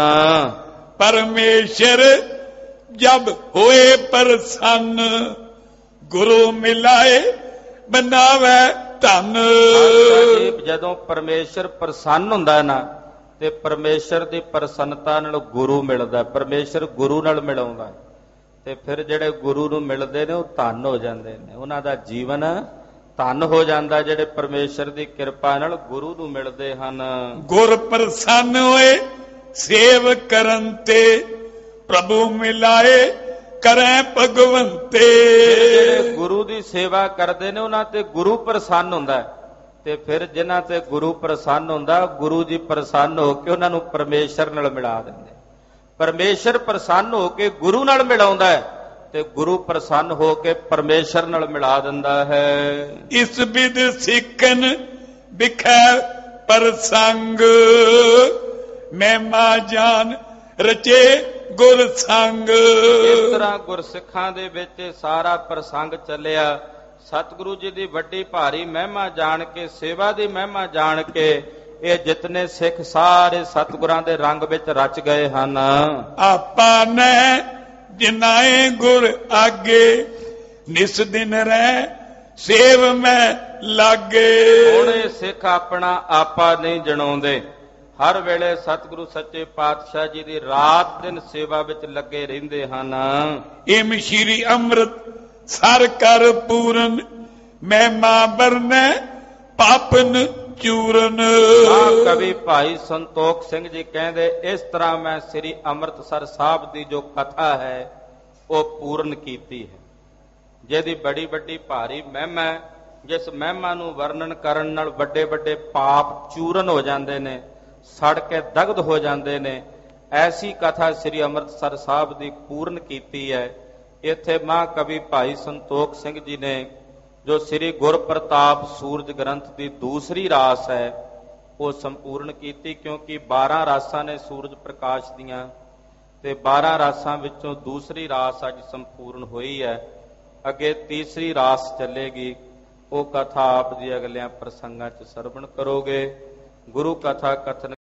Speaker 1: ਪਰਮੇਸ਼ਰ ਜਬ ਹੋਏ ਪ੍ਰਸੰਨ, ਗੁਰੂ ਮਿਲਾਏ ਬਣਾਵੇ ਧਨ।
Speaker 2: ਜਦੋਂ ਪਰਮੇਸ਼ਰ ਪ੍ਰਸੰਨ ਹੁੰਦਾ ਨਾ, ਤੇ ਪਰਮੇਸ਼ਰ ਦੀ ਪ੍ਰਸੰਨਤਾ ਨਾਲ ਗੁਰੂ ਮਿਲਦਾ, ਪਰਮੇਸ਼ਰ ਗੁਰੂ ਨਾਲ ਮਿਲਾਉਂਦਾ, ਤੇ ਫਿਰ ਜਿਹੜੇ ਗੁਰੂ ਨੂੰ ਮਿਲਦੇ ਨੇ ਉਹ ਧਨ ਹੋ ਜਾਂਦੇ ਨੇ, ਉਹਨਾਂ ਦਾ ਜੀਵਨ ਧਨ ਹੋ ਜਾਂਦਾ, ਜਿਹੜੇ ਪਰਮੇਸ਼ਰ ਦੀ ਕਿਰਪਾ ਨਾਲ ਗੁਰੂ ਨੂੰ ਮਿਲਦੇ ਹਨ।
Speaker 1: ਗੁਰ ਪ੍ਰਸੰਨ ਹੋਏ ਸੇਵ ਕਰਨ ਤੇ, ਪ੍ਰਭੂ ਮਿਲਾਏ ਕਰੈ ਭਗਵੰਤੇ।
Speaker 2: ਜਿਹੜੇ ਗੁਰੂ ਦੀ ਸੇਵਾ ਕਰਦੇ ਨੇ ਉਹਨਾਂ ਤੇ ਗੁਰੂ ਪ੍ਰਸੰਨ ਹੁੰਦਾ, ਤੇ ਫਿਰ ਜਿਨ੍ਹਾਂ ਤੇ ਗੁਰੂ ਪ੍ਰਸੰਨ ਹੁੰਦਾ, ਗੁਰੂ ਜੀ ਪ੍ਰਸੰਨ ਹੋ ਕੇ ਉਹਨਾਂ ਨੂੰ ਪਰਮੇਸ਼ਰ ਨਾਲ ਮਿਲਾ ਦਿੰਦੇ। ਪਰਮੇਸ਼ਰ ਪ੍ਰਸੰਨ ਹੋ ਕੇ ਗੁਰੂ ਨਾਲ ਮਿਲਾਉਂਦਾ ਹੈ, ਤੇ ਗੁਰੂ ਪ੍ਰਸੰਨ ਹੋ ਕੇ ਪਰਮੇਸ਼ਰ ਨਾਲ ਮਿਲਾ ਦਿੰਦਾ ਹੈ।
Speaker 1: ਇਸ ਵਿਦ ਸਿੱਖਨ ਵਿਖੈ ਪ੍ਰਸੰਗ, ਮਹਿਮਾ ਜਾਨ ਰਚੇ ਗੁਰ ਸੰਗ।
Speaker 2: ਇਸ ਤਰ੍ਹਾਂ ਗੁਰਸਿੱਖਾਂ ਦੇ ਵਿੱਚ ਸਾਰਾ ਪ੍ਰਸੰਗ ਚੱਲਿਆ। ਸਤਿਗੁਰੂ ਜੀ ਦੀ ਵੱਡੀ ਭਾਰੀ ਮਹਿਮਾ ਜਾਣ ਕੇ, ਸੇਵਾ ਦੀ ਮਹਿਮਾ ਜਾਣ ਕੇ, ਇਹ ਜਿਤਨੇ ਸਿੱਖ ਸਾਰੇ ਸਤਿਗੁਰਾਂ ਦੇ ਰੰਗ ਵਿੱਚ ਰਚ ਗਏ ਹਨ।
Speaker 1: ਆਪਾਂ ਨੇ ਜਿਨਾਏ ਗੁਰ ਆਗੇ, ਨਿਸ ਦਿਨ ਰਹਿ ਸੇਵ ਮੈਂ ਲਾਗੇ।
Speaker 2: ਹੁਣ ਇਹ ਸਿੱਖ ਆਪਣਾ ਆਪਾ ਨਹੀਂ ਜਣਾਉਂਦੇ, ਹਰ ਵੇਲੇ ਸਤਿਗੁਰੂ ਸੱਚੇ ਪਾਤਸ਼ਾਹ ਜੀ ਦੀ ਰਾਤ ਦਿਨ ਸੇਵਾ ਵਿੱਚ ਲੱਗੇ ਰਹਿੰਦੇ ਹਨ।
Speaker 1: ਏਮ ਸ਼੍ਰੀ ਅੰਮ੍ਰਿਤ ਸਰ ਕਰ ਪੂਰਨ, ਮਹਿਮਾ ਬਰਨੈ ਪਾਪਨ ਚੂਰਨ।
Speaker 2: ਕਵੀ ਭਾਈ ਸੰਤੋਖ ਸਿੰਘ ਜੀ ਕਹਿੰਦੇ, ਇਸ ਤਰ੍ਹਾਂ ਮੈਂ ਸ੍ਰੀ ਅੰਮ੍ਰਿਤਸਰ ਸਾਹਿਬ ਦੀ ਜੋ ਕਥਾ ਹੈ ਉਹ ਪੂਰਨ ਕੀਤੀ ਹੈ, ਜਿਹਦੀ ਬੜੀ ਵੱਡੀ ਭਾਰੀ ਮਹਿਮਾ, ਜਿਸ ਮਹਿਮਾ ਨੂੰ ਵਰਣਨ ਕਰਨ ਨਾਲ ਵੱਡੇ ਵੱਡੇ ਪਾਪ ਚੂਰਨ ਹੋ ਜਾਂਦੇ ਨੇ, ਸੜ ਕੇ ਦਗਧ ਹੋ ਜਾਂਦੇ ਨੇ। ਐਸੀ ਕਥਾ ਸ੍ਰੀ ਅੰਮ੍ਰਿਤਸਰ ਸਾਹਿਬ ਦੀ ਪੂਰਨ ਕੀਤੀ ਹੈ। ਇੱਥੇ ਮਹਾਂਕਵੀ ਭਾਈ ਸੰਤੋਖ ਸਿੰਘ ਜੀ ਨੇ ਜੋ ਸ੍ਰੀ ਗੁਰਪ੍ਰਤਾਪ ਸੂਰਜ ਗ੍ਰੰਥ ਦੀ ਦੂਸਰੀ ਰਾਸ ਹੈ ਉਹ ਸੰਪੂਰਨ ਕੀਤੀ, ਕਿਉਂਕਿ ਬਾਰਾਂ ਰਾਸਾਂ ਨੇ ਸੂਰਜ ਪ੍ਰਕਾਸ਼ ਦੀਆਂ, ਤੇ ਬਾਰਾਂ ਰਾਸਾਂ ਵਿੱਚੋਂ ਦੂਸਰੀ ਰਾਸ ਅੱਜ ਸੰਪੂਰਨ ਹੋਈ ਹੈ। ਅੱਗੇ ਤੀਸਰੀ ਰਾਸ ਚੱਲੇਗੀ, ਉਹ ਕਥਾ ਆਪ ਦੀ ਅਗਲਿਆਂ ਪ੍ਰਸੰਗਾਂ 'ਚ ਸਰਵਣ ਕਰੋਗੇ। ਗੁਰੂ ਕਥਾ ਕਥਨ